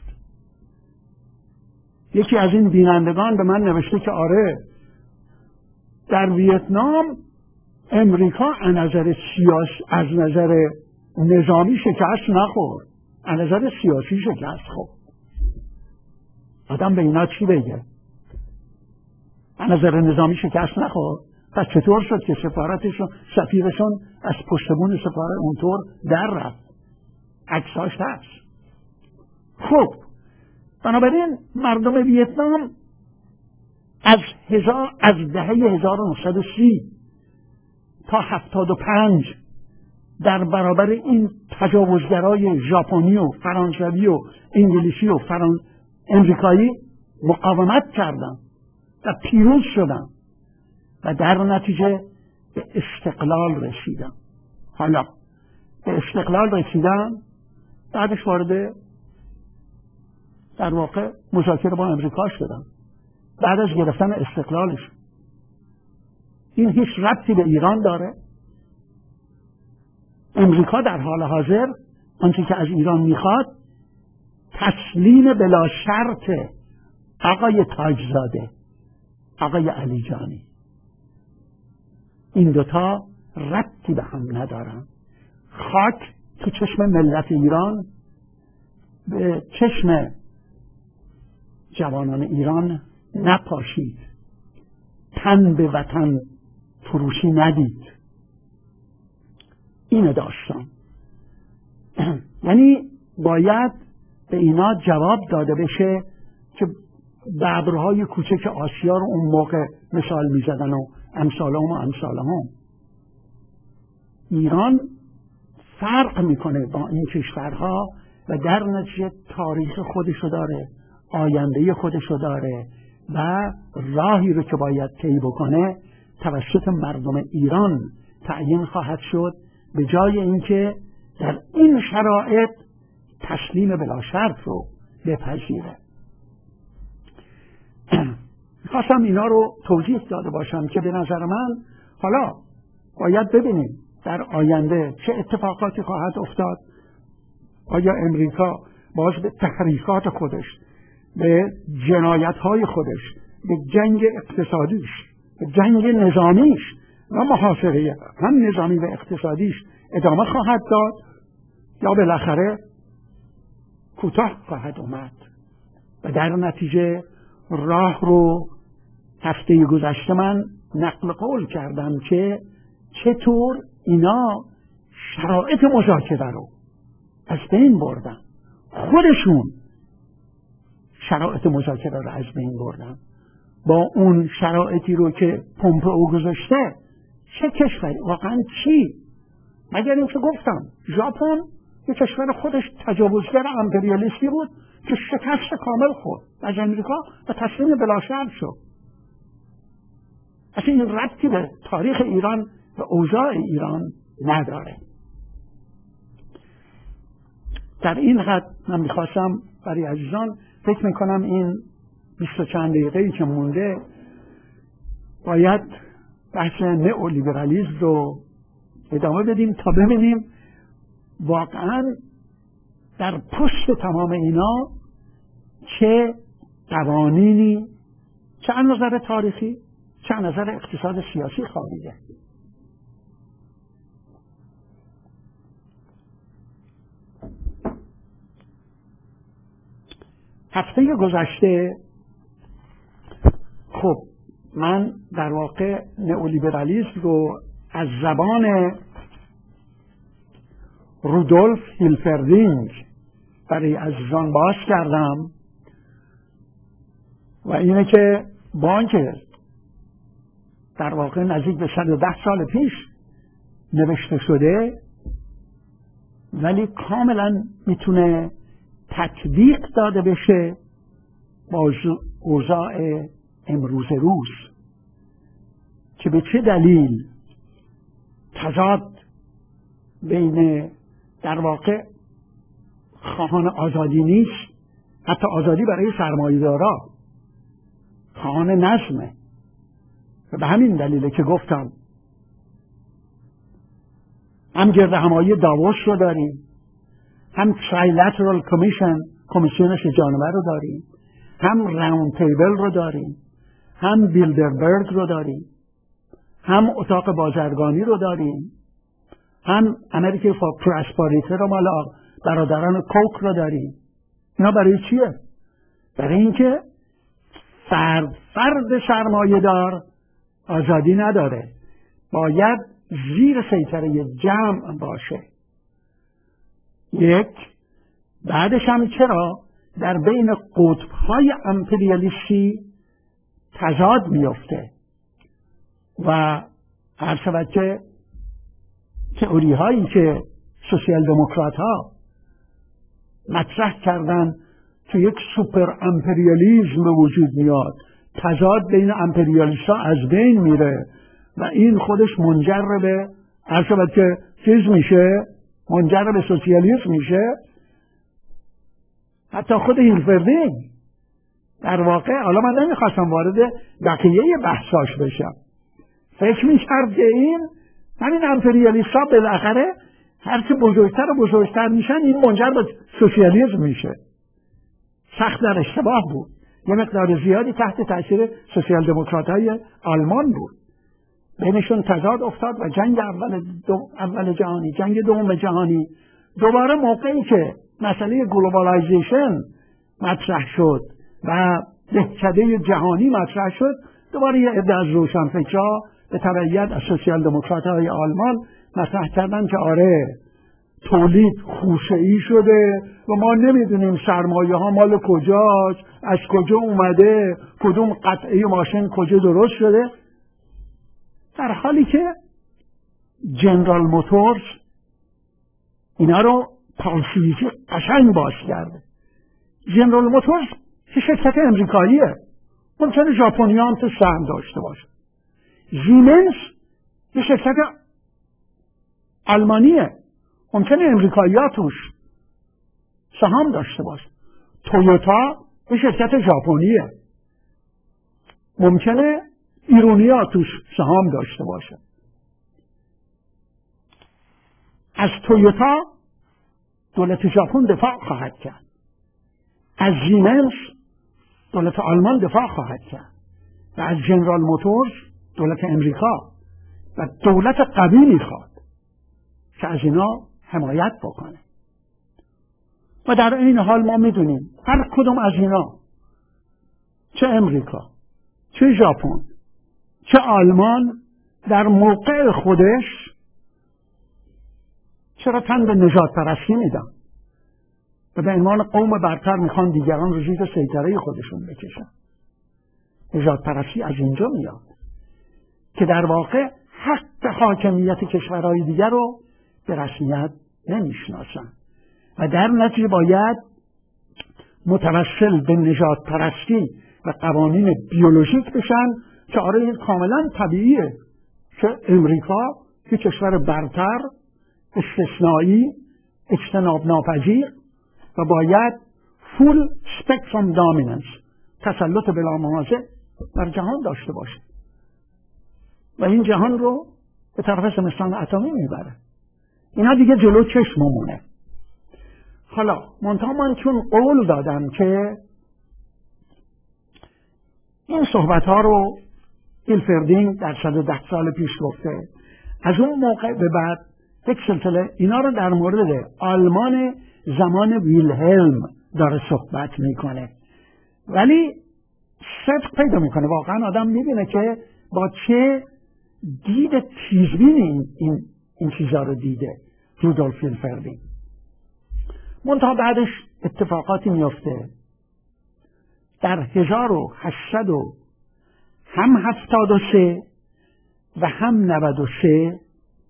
یکی از این بینندگان به من نوشته که آره در ویتنام امریکا از نظر سیاسی از نظر نظامی شکست نخورد، از نظر سیاسی شکست خورد. آدم به اینا چی بگه؟ از نظر نظامی شکست نخورد. پس چطور شد که سفارتشون سفیرشون از پشتبون سفارت اونطور در رفت؟ عکساش هست. خب بنابراین مردم ویتنام از هزار از دهه هزار و نهصد و سی تا هفتاد و پنج در برابر این تجاوزگرای ژاپنی و فرانسوی و انگلیسی و فران... امریکایی مقاومت کردن و پیروز شدن و در نتیجه به استقلال رسیدن. حالا به استقلال رسیدن بعدش وارد در واقع مذاکره با امریکا شدن بعد از گرفتن استقلالش. این هیچ ربطی به ایران داره؟ امریکا در حال حاضر آنچه که از ایران میخواد تسلیم بلا شرط آقای تاجزاده، آقای علیجانی. این دوتا ربطی به هم ندارن. خاک تو چشم ملت ایران به چشم جوانان ایران نپاشید، تن به وطن فروشی ندید. اینه داستان. یعنی باید به اینا جواب داده بشه که ببرهای کوچک آسیا رو اون موقع مثال میزدن و امثالهم و امثالهم. ایران فرق میکنه با این کشورها و در نتیجه تاریخ خودشو داره، آینده خودشو داره و راهی رو که باید طی بکنه توسط مردم ایران تعیین خواهد شد، به جای اینکه در این شرایط تسلیم بلا شرط رو بپذیره. خواستم اینا رو توضیح داده باشم که به نظر من حالا باید ببینیم در آینده چه اتفاقاتی خواهد افتاد. آیا امریکا باز به تحریکات خودش، به جنایت‌های خودش، به جنگ اقتصادیش، به جنگ نظامیش و محاصره هم نظامی و اقتصادیش ادامه خواهد داد یا بالاخره کوتاه خواهد اومد و در نتیجه راه رو هفته گذشته من نقل قول کردم که چطور اینا شرایط مذاکره رو از بین بردن، خودشون شرایط مذاکره رو از بین بردن با اون شرایطی رو که پومپئو گذاشته. چه کشوری واقعا چی؟ مگر اینکه گفتم ژاپن یک کشور خودش تجاوزگر امپریالیستی بود که شکست کامل خورد از امریکا و تسلیم بلا شرط شد. اصلا این ربطی به تاریخ ایران و اوضاع ایران نداره. در این حد من میخواستم برای عزیزان، فکر میکنم این بیست و چند دقیقه‌ای که مونده باید بحث نئولیبرالیسم رو ادامه بدیم تا ببینیم واقعا در پشت تمام اینا چه قوانینی، چه از نظر تاریخی، چه از نظر اقتصاد سیاسی خوابیده. هفته گذشته خب من در واقع نئولیبرالیسم رو از زبان رودولف هیلفردینگ برای عزیزان باز کردم و اینه که بانک در واقع نزدیک به صد و ده سال پیش نوشته شده ولی کاملا میتونه تطبیق داده بشه با اوضاع امروز روز که به چه دلیل تضاد بین در واقع خواهان آزادی نیست، حتی آزادی برای سرمایه‌دارا، خواهان نظمه. و به همین دلیله که گفتم هم گرد همایی داووس رو داریم، هم ترایلترال کمیشن، کمیسیون شجانبه رو داریم، هم راوند تیبل رو داریم، هم بیلدربرگ رو داریم، هم اتاق بازرگانی رو داریم، هم امریکای فور پراسپریتی رو مال برادران کوک رو داریم. اینا برای چیه؟ برای اینکه فرد فرد سرمایه دار آزادی نداره، باید زیر سیطره جمع باشه. یک، بعدش هم چرا در بین قطب‌های امپریالیستی تضاد میفته و هر شود که تئوری هایی که سوسیال دموکرات ها مطرح کردن تو یک سوپر امپریالیسم به وجود میاد، تضاد بین امپریالیست ها از بین میره و این خودش منجر به هر شود که چیز میشه، منجر به سوسیالیسم میشه. حتی خود هیلفردینگ در واقع، حالا من نمیخواستم وارد بقیه بحثاش بشم، فکر میکرد که این همین امپریالیست ها بالاخره هرچه بزرگتر و بزرگتر میشن این منجر به سوسیالیسم میشه. سخت در اشتباه بود. یه مقدار زیادی تحت تاثیر سوسیال دموکرات های آلمان بود بینشون تضاد افتاد و جنگ اول, دو اول جهانی، جنگ دوم جهانی، دوباره موقعی که مسئله گلوبالایزیشن مطرح شد و دهکده جهانی مطرح شد، دوباره یه عده از روشنفکرها به تبعیت از سوسیال دموکرات‌های آلمان مطرح کردن که آره تولید خوشه‌ای شده و ما نمیدونیم سرمایه ها مال کجاست، از کجا اومده، کدوم قطعه ماشین کجا درست شده، در حالی که جنرال موتورز اینا رو پالسیزی قشنگ باز کرده. جنرال موتورز که شرکت امریکاییه، ممکنه ژاپنی هم تو سهم داشته باشه. زیمنس یه شرکت آلمانیه، ممکنه امریکایی ها توش سهام داشته باشه. تویوتا یه شرکت ژاپنیه، ممکنه ایرانی ها توش سهام داشته باشه. از تویوتا دولت ژاپن دفاع خواهد کرد، از زیمنس دولت آلمان دفاع خواهد کرد و از جنرال موتورز دولت امریکا، و دولت قوی میخواد که از اینا حمایت بکنه. و در این حال ما میدونیم هر کدوم از اینا، چه امریکا، چه ژاپن، چه آلمان، در موقع خودش چرا تن به نژاد پرستی میدن و به عنوان قوم برتر میخوان دیگران رو زیر سیطره خودشون بکشن. نژاد پرستی از اینجا میاد که در واقع حق حاکمیت کشورهای دیگر رو به رسمیت نمیشناسن و در نتیجه باید متوسل به نژاد پرستی و قوانین بیولوژیک بشن که آره این کاملا طبیعیه که امریکا که کشور برتر، استثنایی، اجتناب ناپذیر و باید فول سپکتروم دامیننس، تسلط بلا منازع در جهان داشته باشه و این جهان رو به طرف زمستان اتمی میبره. اینا دیگه جلو چشممونه. حالا منتها من چون قول دادم که این صحبت ها رو ایلفردینگ در صد و ده سال پیش گفته، از اون موقع به بعد یک سلسله اینا رو در مورد آلمان زمان ویلهلم داره صحبت میکنه، ولی صدق پیدا میکنه. واقعا آدم میبینه که با چه دید تیزبینی این, این, این چیزا رو دیده رودولف ایلفردینگ. منتها بعدش اتفاقاتی میفته. در هزار و هشتصد و هم هفتاد و سه و هم نود و سه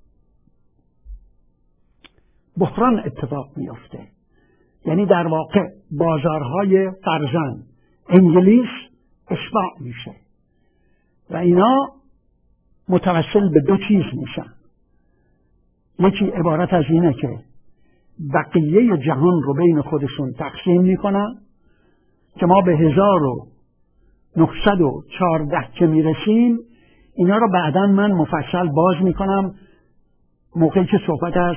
بحران اتفاق میفته. یعنی در واقع بازارهای فرزن انگلیس اشباع میشه و اینا متوسل به دو چیز میشن. یکی عبارت از اینه که بقیه جهان رو بین خودشون تقسیم میکنن که ما به هزار و نهصد و چهارده که میرسیم اینا رو بعداً من مفصل باز میکنم موقعی که صحبت از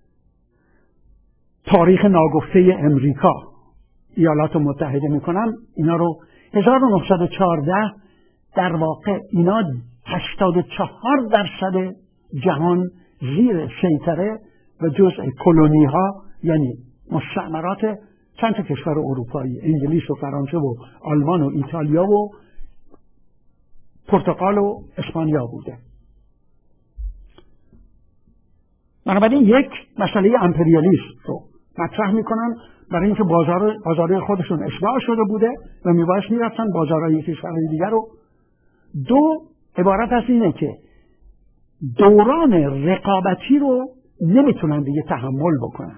تاریخ ناگفته امریکا ایالات متحده میکنم. اینا رو هزار و نهصد و چهارده در واقع اینا هشتاد و چهار درصد جهان زیر سیطره و جزء کلونی ها یعنی مستعمرات چند تا کشور اروپایی، انگلیس و فرانسه و آلمان و ایتالیا و پرتغال و اسپانیا بوده. بنابراین یک مسئله امپریالیسم رو مطرح میکنن برای اینکه بازار بازارهای خودشون اشباع شده بوده و میبایست میرفتن بازارهای کشورهای دیگر رو. دو عبارت از اینه که دوران رقابتی رو نمیتونن دیگه تحمل بکنن،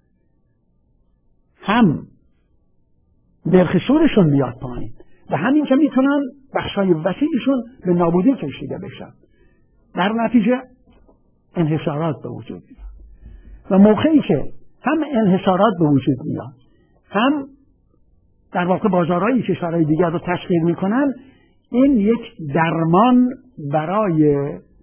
هم نرخ سودشون میاد پایین و همین که میتونن بخشای وسیعشون به نابودی کشیده بشن. در نتیجه انحصارات به وجود میاد و موقعی که هم انحصارات به وجود میاد هم در واقع بازارهای کشورهای دیگر رو تشکیل میکنن، این یک درمان برای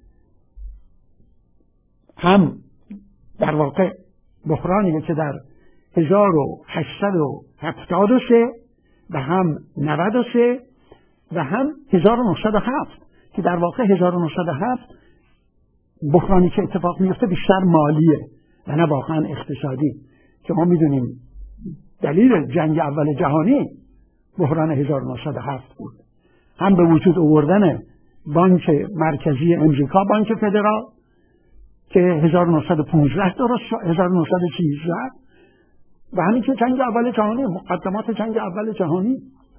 هم در واقع بحرانی که در هزار و هشتصد و هفتاد و سه و هم نود و سه و هم هزار و نهصد و هفت که در واقع هزار و نهصد و هفت بحرانی که اتفاق میفته بیشتر مالیه و نه واقعا اقتصادی، که ما میدونیم دلیل جنگ اول جهانی بحران هزار و نهصد و هفت بود، هم به وجود آوردن بانک مرکزی امریکا، بانک فدرال که هزار و نهصد و پانزده درست شد، هزار و نهصد و سیزده، و همین که جنگ اول جهانی، مقدمات جنگ اول جهانی.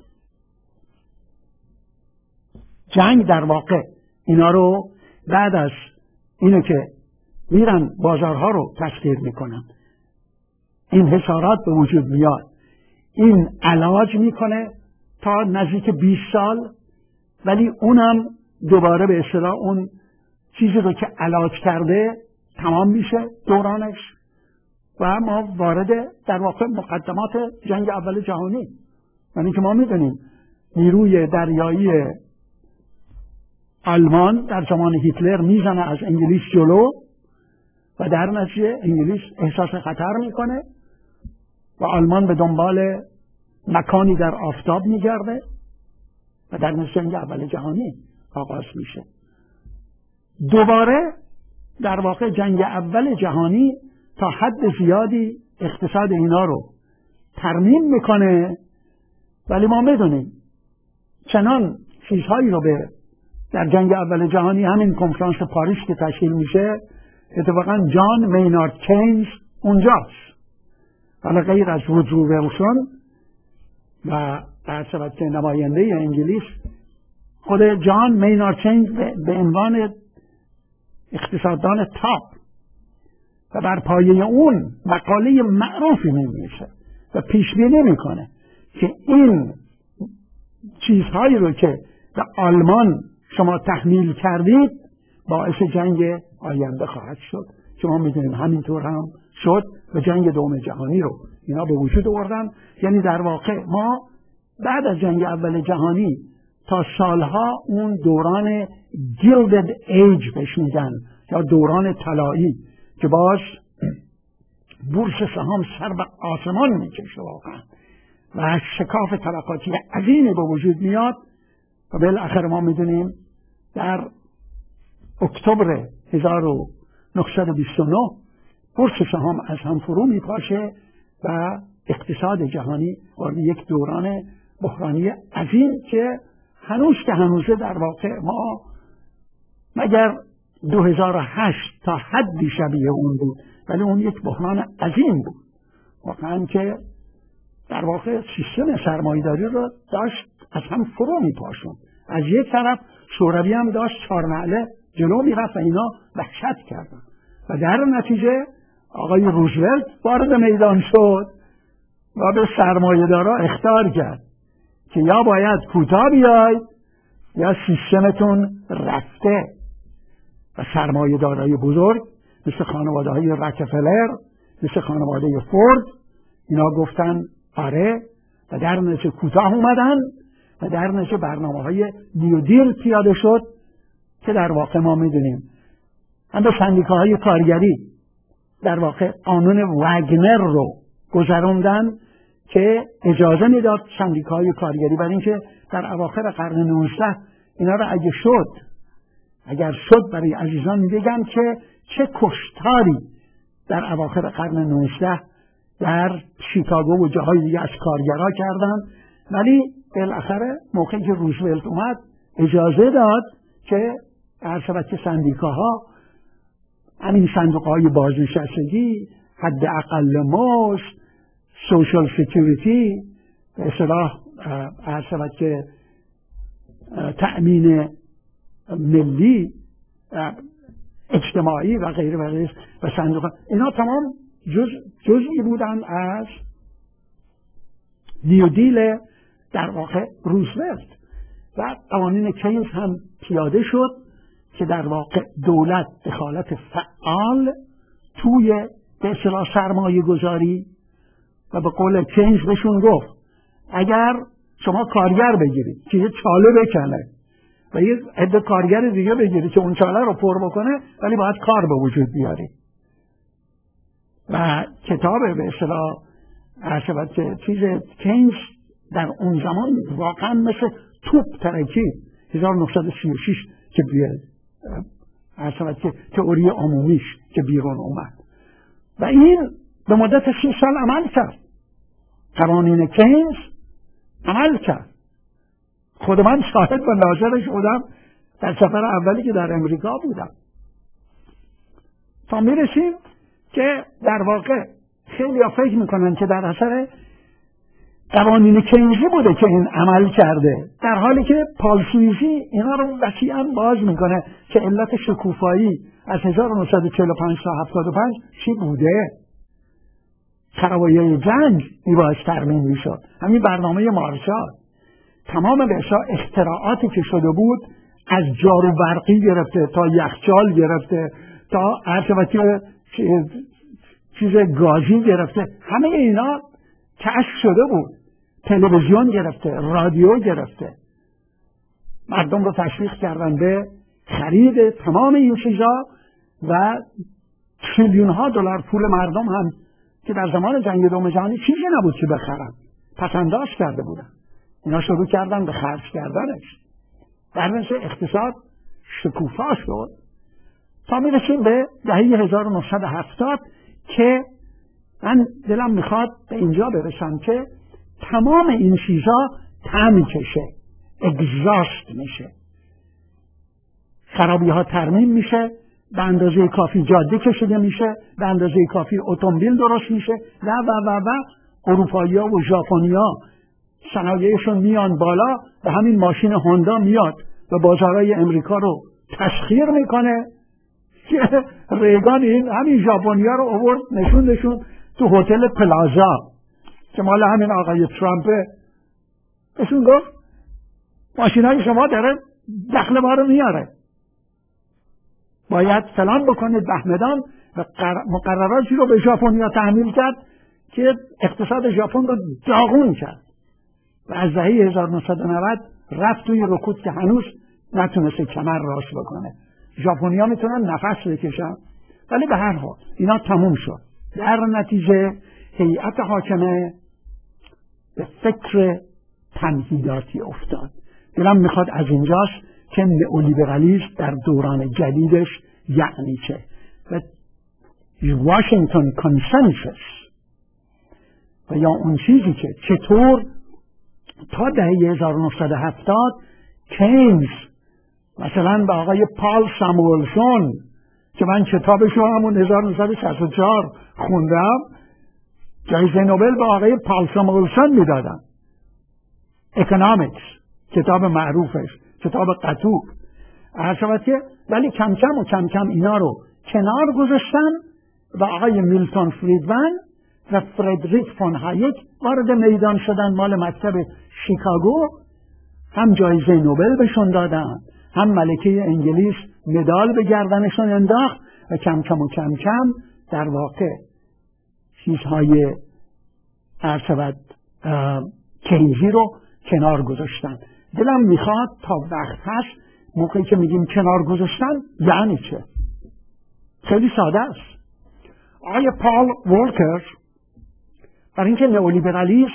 جنگ در واقع اینا رو بعد از اینو که میرن بازارها رو تسخیر میکنن، این حصارات به وجود میاد، این علاج میکنه تا نزدیک بیست سال، ولی اونم دوباره به اصطلاح اون چیزی رو که علاج کرده تمام میشه دورانش و ما وارد در واقع مقدمات جنگ اول جهانی. یعنی که ما میدونیم نیروی دریایی آلمان در زمان هیتلر میزنه از انگلیس جلو و در نتیجه انگلیس احساس خطر میکنه و آلمان به دنبال مکانی در آفتاب میگرده و در نتیجه جنگ اول جهانی آغاز میشه. دوباره در واقع جنگ اول جهانی تا حد زیادی اقتصاد اینا رو ترمیم میکنه، ولی ما میدونیم چنان چیزهایی رو به در جنگ اول جهانی، همین کنفرانس پاریس که تشکیل میشه، اتفاقا جان مینارد کینز اونجاست، حالا غیر از وودرو ویلسون و در صورت که نماینده انگلیس، خود جان مینارد کینز به عنوان اقتصاددان تاپ و بر پایه اون مقاله معروفی می‌نویسه و پیشبینی میکنه که این چیزهایی رو که به آلمان شما تحمیل کردید باعث جنگ آینده خواهد شد. شما میدونید همینطور هم شد و جنگ دوم جهانی رو اینا به وجود آوردن. یعنی در واقع ما بعد از جنگ اول جهانی تا سالها اون دوران گیلدد ایج بهش میگن یا دوران طلایی که باز بورس سهام سر به آسمان میکشه واقعا و شکاف طبقاتی عظیمی به وجود میاد و بالاخره ما میدونیم در اکتبر هزار و نهصد و بیست و نه بورس سهام از هم فرو میپاشه و اقتصاد جهانی وارد یک دوران بحرانی عظیم که هنوز که هنوزه در واقع ما مگر دو هزار و هشت تا حدی شبیه اون بود، ولی اون یک بحران عظیم بود واقعا که در واقع سیستم سرمایه‌داری رو داشت از هم فرو میپاشوند. از یک طرف شوروی هم داشت چهار نعله جلو میرفت و اینا وحشت کردن و در نتیجه آقای روزولت وارد میدان شد و به سرمایه‌دارا اخطار کرد که یا باید کوتاه بیاید یا سیستمتون رفته. و سرمایه‌دارای بزرگ مثل خانواده های رکفلر، مثل خانواده فورد، اینا گفتن آره و در نتیجه کوتاه اومدن و در نتیجه برنامه های نیودیل پیاده شد که در واقع ما میدونیم هم به سندیکاهای کارگری در واقع قانون وگنر رو گذروندن که اجازه میداد سندیکاهای کارگری برای اینکه در اواخر قرن نوزده اینا رو اگه شد اگر شد برای عزیزان بگم که چه کشتاری در اواخر قرن نوزده در شیکاگو و جاهای دیگه از کارگرها کردن، ولی بالاخره موقعی که روزولت اومد اجازه داد که هر شبت که سندیکاها همین صندوقهای بازنشستگی، حد اقل مزد، سوشال سکیوریتی، به اصطلاح هر شبت که تأمین ملی اجتماعی و غیره و غیره و صندوق، اینا تمام جز جزئی بودن از نیودیل در واقع روزولت و قوانین کینز هم پیاده شد که در واقع دولت دخالت فعال توی به اصطلاح سرمایه گذاری و به قول کینز بهشون گفت اگر شما کارگر بگیرید که یه چاله بکنه و یه عده کارگر دیگه بگیرید که اون چاله رو پر بکنه، ولی باید کار به وجود بیاری. و کتاب به اصطلاح عرشبت که چیز کینز در اون زمان واقعا مثل توپ ترکی هزار و نهصد و سی و شش که اصلا که تئوری عمومیش که بیرون اومد و این به مدت سی سال عمل کرد. قوانین کینز عمل کرد. خود من شاهد و ناظرش بودم در سفر اولی که در امریکا بودم. تا میرسیم که در واقع خیلی ها فکر میکنن که در اثر قوانین کینزی بوده که این عمل کرده، در حالی که پال سویزی اینا رو وسیعاً باز میکنه که علت شکوفایی از هزار و نهصد و چهل و پنج تا هفتاد و پنج چی بوده. خرابایی جنگ میباید ترمیم میشد. همین برنامه مارشال، تمام به اصلا اختراعاتی که شده بود، از جارو برقی گرفته تا یخچال گرفته تا ارتباطی چیز گازی گرفته، همه اینا کشف شده بود. تلویزیون گرفته، رادیو گرفته، مردم رو تشویق کردن به خرید تمام این چیزا و تریلیون ها دلار پول مردم هم که در زمان جنگ دوم جهانی چیزی نبود که بخرن، پسنداز کرده بودن، اینا شروع کردن به خرج کردنش. در نتیجه اقتصاد شکوفا شد تا میرسیم به دهه هزار و نهصد و هفتاد که من دلم میخواد به اینجا برسم که تمام این چیزا ته میکشه، اگزاست میشه، خرابی ها ترمیم میشه، به اندازه کافی جاده کشیده میشه، به اندازه کافی اتومبیل درست میشه و و و و اروپایی ها و ژاپنی ها صنایعشون میان بالا و همین ماشین هوندا میاد و بازارهای امریکا رو تسخیر میکنه که ریگان این همین ژاپنی ها رو آورد نشوندشون تو هتل پلازا که مال همین آقای ترامپه. بهشون گفت ماشین های شما داره دخل ما رو میاره، باید فلان بکنید بهمدان و مقرراتی رو به ژاپنیا تحمیل کرد که اقتصاد ژاپن رو داغون کرد و از دهه هزار و نهصد و نود رفت توی رکود که هنوز نتونسته کمر راست بکنه. ژاپنیا میتونن نفس بکشن ولی به هر حال اینا تموم شد. در نتیجه هیئت حاکمه به فکر تمهیداتی افتاد. دلم میخواد از اینجاست که نئولیبرالیسم در دوران جدیدش یعنی چه و واشنگتن کنسنسس و یا اون چیزی که چطور تا دهه هزار و نهصد و هفتاد کینز مثلا به آقای پال ساموئلسون که من کتابش رو همون هزار و نهصد و شصت و چهار خوندم، جایزه نوبل به آقای پال ساموئلسون میدادن، اکونومیکس، کتاب معروفش، کتاب قطوع که ولی کم کم و کم کم اینا رو کنار گذاشتن و آقای میلتون فریدمن و فردریک فون هایک وارد میدان شدن. مال مکتب شیکاگو هم جایزه نوبل بهشون دادن، هم ملکه انگلیس مدال به گردنشون انداخت و کم کم و کم کم در واقع چیزهای ارتباط کینزی رو کنار گذاشتن. دلم میخواد تا وقت هست موقعی که میگیم کنار گذاشتن یعنی چه؟ خیلی ساده است. آقای پال والکر برای اینکه نئولیبرالیسم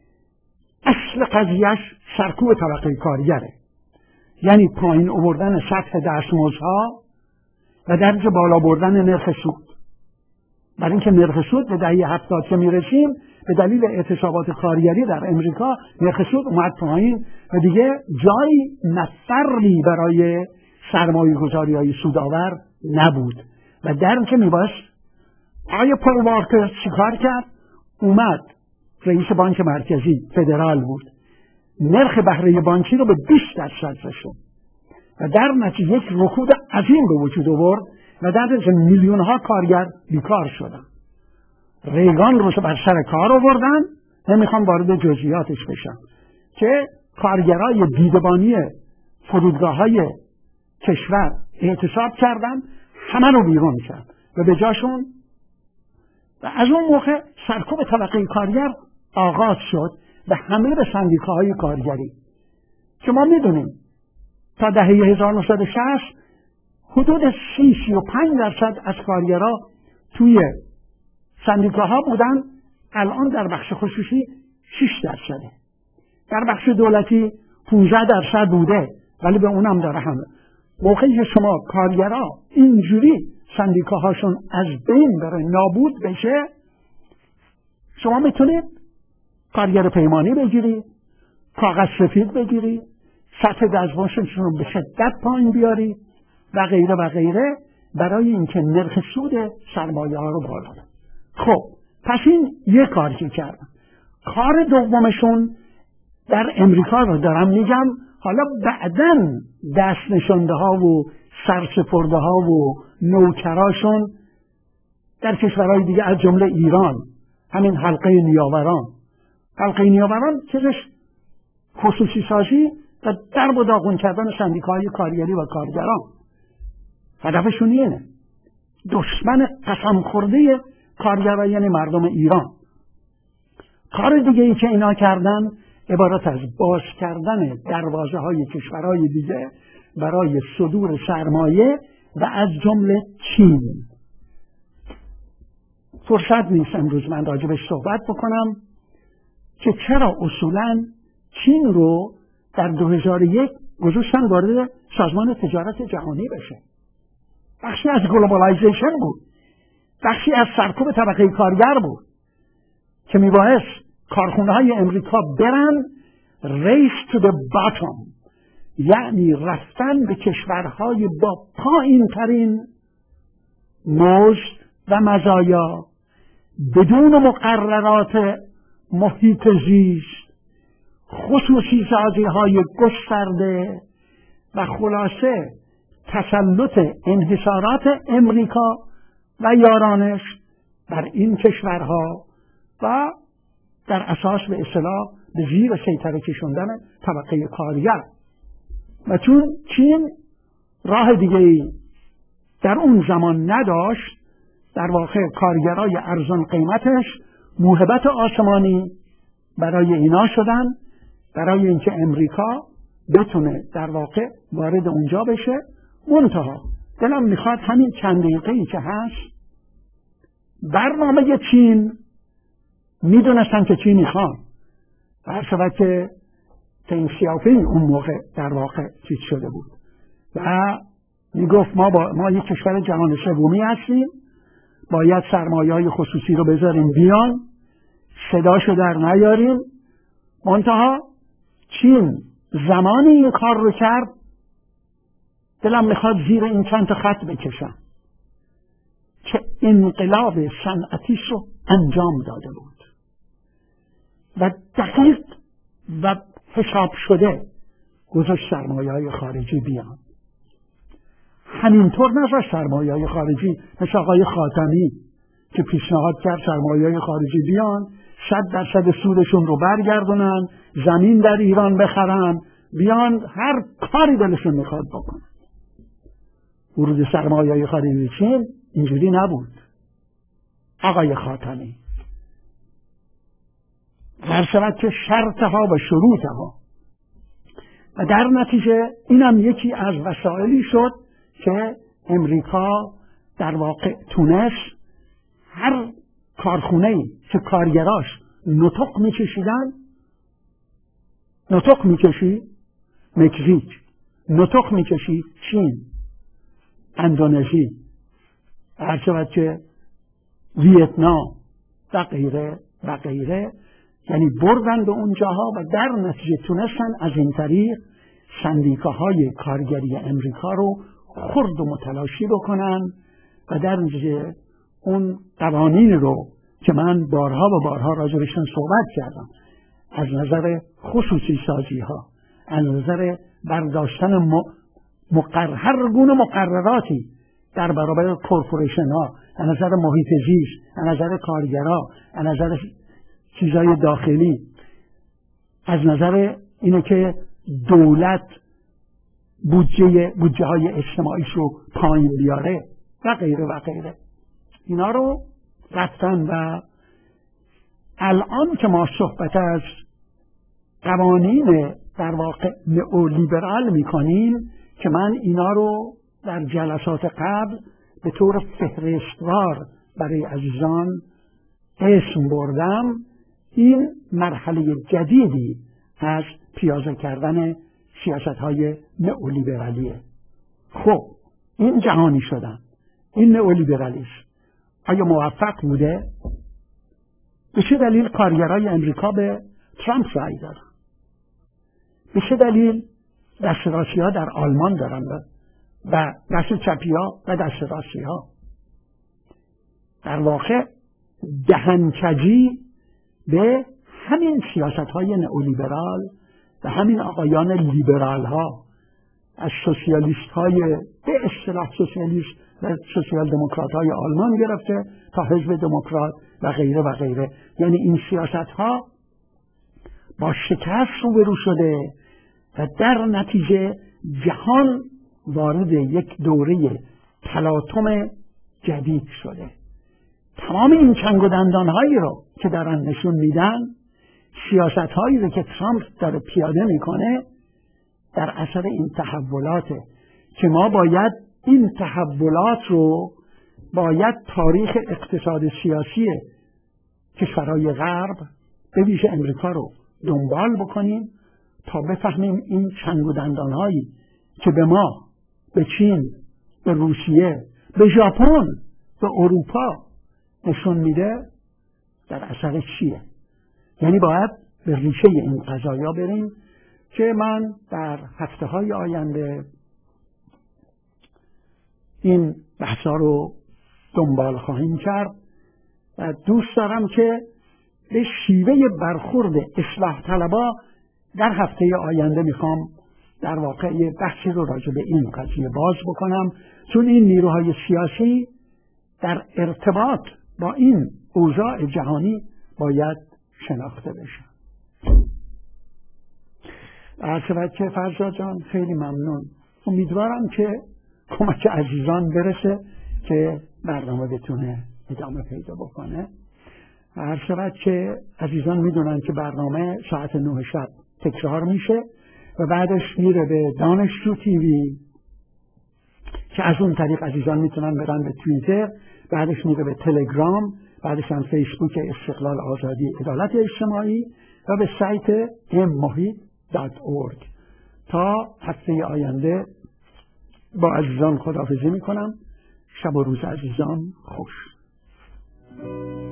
اصل قضیهش سرکوب طبقه کارگره، یعنی پایین آوردن سطح دستمزدها و در نتیجه بالا بردن نرخ سود. برای اینکه نرخ سود به دهه هفتاد که میرسیم به دلیل اعتصابات کارگری در امریکا نرخ سود اومد پایین و دیگه جایی مفری برای سرمایه گذاری های سودآور نبود و در که میباش آقای پال والکر چیکار کرد؟ اومد رئیس بانک مرکزی فدرال بود، نرخ بهره بانکی رو به بیست درصد رسوند و در نتیجه یک رکود عظیم به وجود آورد و در نتیجه میلیون ها کارگر بیکار شدن. ریگان رو بر سر کار آوردن، نمیخوام وارد جزئیاتش بشم، که کارگرای دیدبانی فرودگاه های کشور اعتصاب کردن، همه رو بیرون کرد و به جاشون و از اون موقع سرکوب طبقه کارگر آغاز شد و همه به سندیکاهای کارگری که ما میدونیم تا دهه هزار و نهصد و شصت حدود سی سی و پنج درصد از کارگرها توی سندیکاها بودن، الان در بخش خصوصی شش درصده، در بخش دولتی پانزده درصد بوده ولی به اونم داره همه موقعی که شما کارگرها اینجوری سندیکاهاشون از بین بره، نابود بشه، شما میتونید کارگر پیمانی بگیری، کاغذ سفید بگیری، سطح دستمزدشون رو به شدت پایین بیاری و غیره و غیره، برای اینکه نرخ سود سرمایه ها رو بالا ببره. خب پس این یک کاری که کردن. کار دومشون در امریکا رو دارم میگم، حالا بعداً دست نشانده ها و سرسپرده ها و نوکراشون در کشورهای دیگه از جمله ایران، همین حلقه نیاوران حلقه نیاوران چیزش خصوصی سازی و درب و داغون کردن سندیکاهای کارگری و کارگران. هدفشون اینه، دشمن قسم خورده کارگران یعنی مردم ایران. کار دیگه ای که اینا کردن عبارت از باز کردن دروازه های کشورهای دیگه برای صدور سرمایه و از جمله چین. فرصت نیست امروز من راجبش صحبت بکنم که چرا اصولاً چین رو در دو هزار و یک گذاشتن وارد سازمان تجارت جهانی بشه. بخشی از گلوبالایزیشن بود، بخشی از سرکوب طبقه کارگر بود که میبایست کارخونه های امریکا برن race to the bottom، یعنی رفتن به کشورهای با پایین ترین مزد و مزایا بدون مقررات محیط زیست، خصوصی سازی های گسترده و خلاصه تسلط انحصارات امریکا و یارانش بر این کشورها و در اساس به اصطلاح به زیر سیطره کشوندن طبقه کارگر. و چون چین راه دیگه‌ای در اون زمان نداشت، در واقع کارگرای ارزان قیمتش موهبت آسمانی برای اینا شدن، برای اینکه امریکا بتونه در واقع وارد اونجا بشه. منتها دلم میخواد همین چند دقیقه‌ای که هست برنامه چین، میدونستن که چی میخوان، هر شود که تنگ سیاوپینگ اون موقع در واقع چیز شده بود و میگفت ما, با ما یک کشور جهان سومی هستیم، باید سرمایه‌های خصوصی رو بذاریم بیان، صداشو در نیاریم. منتها چین زمانی این کار رو کرد دلم میخواد زیر این چند تا خط بکشم که انقلاب صنعتی رو انجام داده بود و دقیق و حساب شده گذاشت سرمایه‌های خارجی بیان. همینطور نذاشت سرمایه‌های خارجی مثل آقای خاتمی که پیشنهاد کرد سرمایه‌های خارجی بیان، صد درصد سودشون رو برگردونن، زمین در ایران بخرن، بیان هر کاری دلشون میخواد بکنن. ورود سرمایه‌های خارجی چین اینجوری نبود. آقای خاتمی هر شود که شرطها و شروطها و در نتیجه اینم یکی از وسایلی شد که امریکا در واقع تونست هر کارخونه‌ای که کارگراش نطق میکشیدن، نطق میکشید مکزیک، نطق میکشید چین، اندونزی، هر شود که ویتنام و غیره و غیره، یعنی بردن به اون جاها و در نتیجه تونستن از این طریق سندیکاهای کارگری امریکا رو خرد و متلاشی بکنن و در نتیجه اون قوانین رو که من بارها و بارها راجبشون صحبت کردم، از نظر خصوصی سازی ها، از نظر برداشتن مقرر هر گونه مقرراتی در برابر کورپوریشن ها، از نظر محیط زیست، از نظر کارگرها، از نظر چیزای داخلی، از نظر اینه که دولت بودجه بودجه های اجتماعیش رو پایین بیاره و غیره و غیره، اینا رو رفتن. و الان که ما صحبت از قوانین در واقع نئولیبرال میکنیم که من اینا رو در جلسات قبل به طور فهرستوار برای عزیزان اسم بردم، این مرحله جدیدی از پیاده کردن سیاست های نئولیبرالیه. خب این جهانی شدن، این نئولیبرالیسم آیا موفق بوده؟ به چه دلیل کارگرای امریکا به ترامپ رای دادن؟ به چه دلیل دست راستی ها در آلمان دارن و دست چپی ها و دست راستی ها؟ در واقع دهنکجی به همین سیاست های نئولیبرال و همین آقایان لیبرال ها از سوسیالیست های به اصطلاح سوسیالیست و سوسیال دموکرات های آلمان گرفته تا حزب دموکرات و غیره و غیره. یعنی این سیاست ها با شکست روبرو شده و در نتیجه جهان وارد یک دوره تلاطم جدید شده. تمام این چنگ و دندان هایی رو که دارن نشون میدن، سیاست هایی رو که ترامپ داره پیاده میکنه، در اثر این تحولاته که ما باید این تحولات رو باید تاریخ اقتصاد سیاسی کشورهای غرب به ویژه امریکا رو دنبال بکنیم تا بفهمیم این چنگ و دندان هایی که به ما، به چین، به روسیه، به ژاپن، به اروپا نشون میده در اثر چیه. یعنی باید به ریشه این قضایا بریم که من در هفته های آینده این بحثا رو دنبال خواهیم کرد و دوست دارم که به شیوه برخورد اصلاح طلبا در هفته آینده میخوام در واقع یه بحثی رو راجع به این قضیه باز بکنم، چون این نیروهای سیاسی در ارتباط با این اوضاع جهانی باید شناخته بشن. عرض که فرزاد جان خیلی ممنون. امیدوارم که کمک عزیزان برسه که برنامه بتونه ادامه پیدا بکنه. عرض که عزیزان میدونن که برنامه ساعت نه شب تکرار میشه و بعدش میره به دانشجو تیوی که از اون طریق عزیزان میتونن برن به توییتر، بعدش میره به تلگرام، بعدش هم فیسبوک استقلال آزادی عدالت اجتماعی و به سایت ام محیط دات اورگ. تا هفته آینده با عزیزان خداحافظی میکنم. شب و روز عزیزان خوش.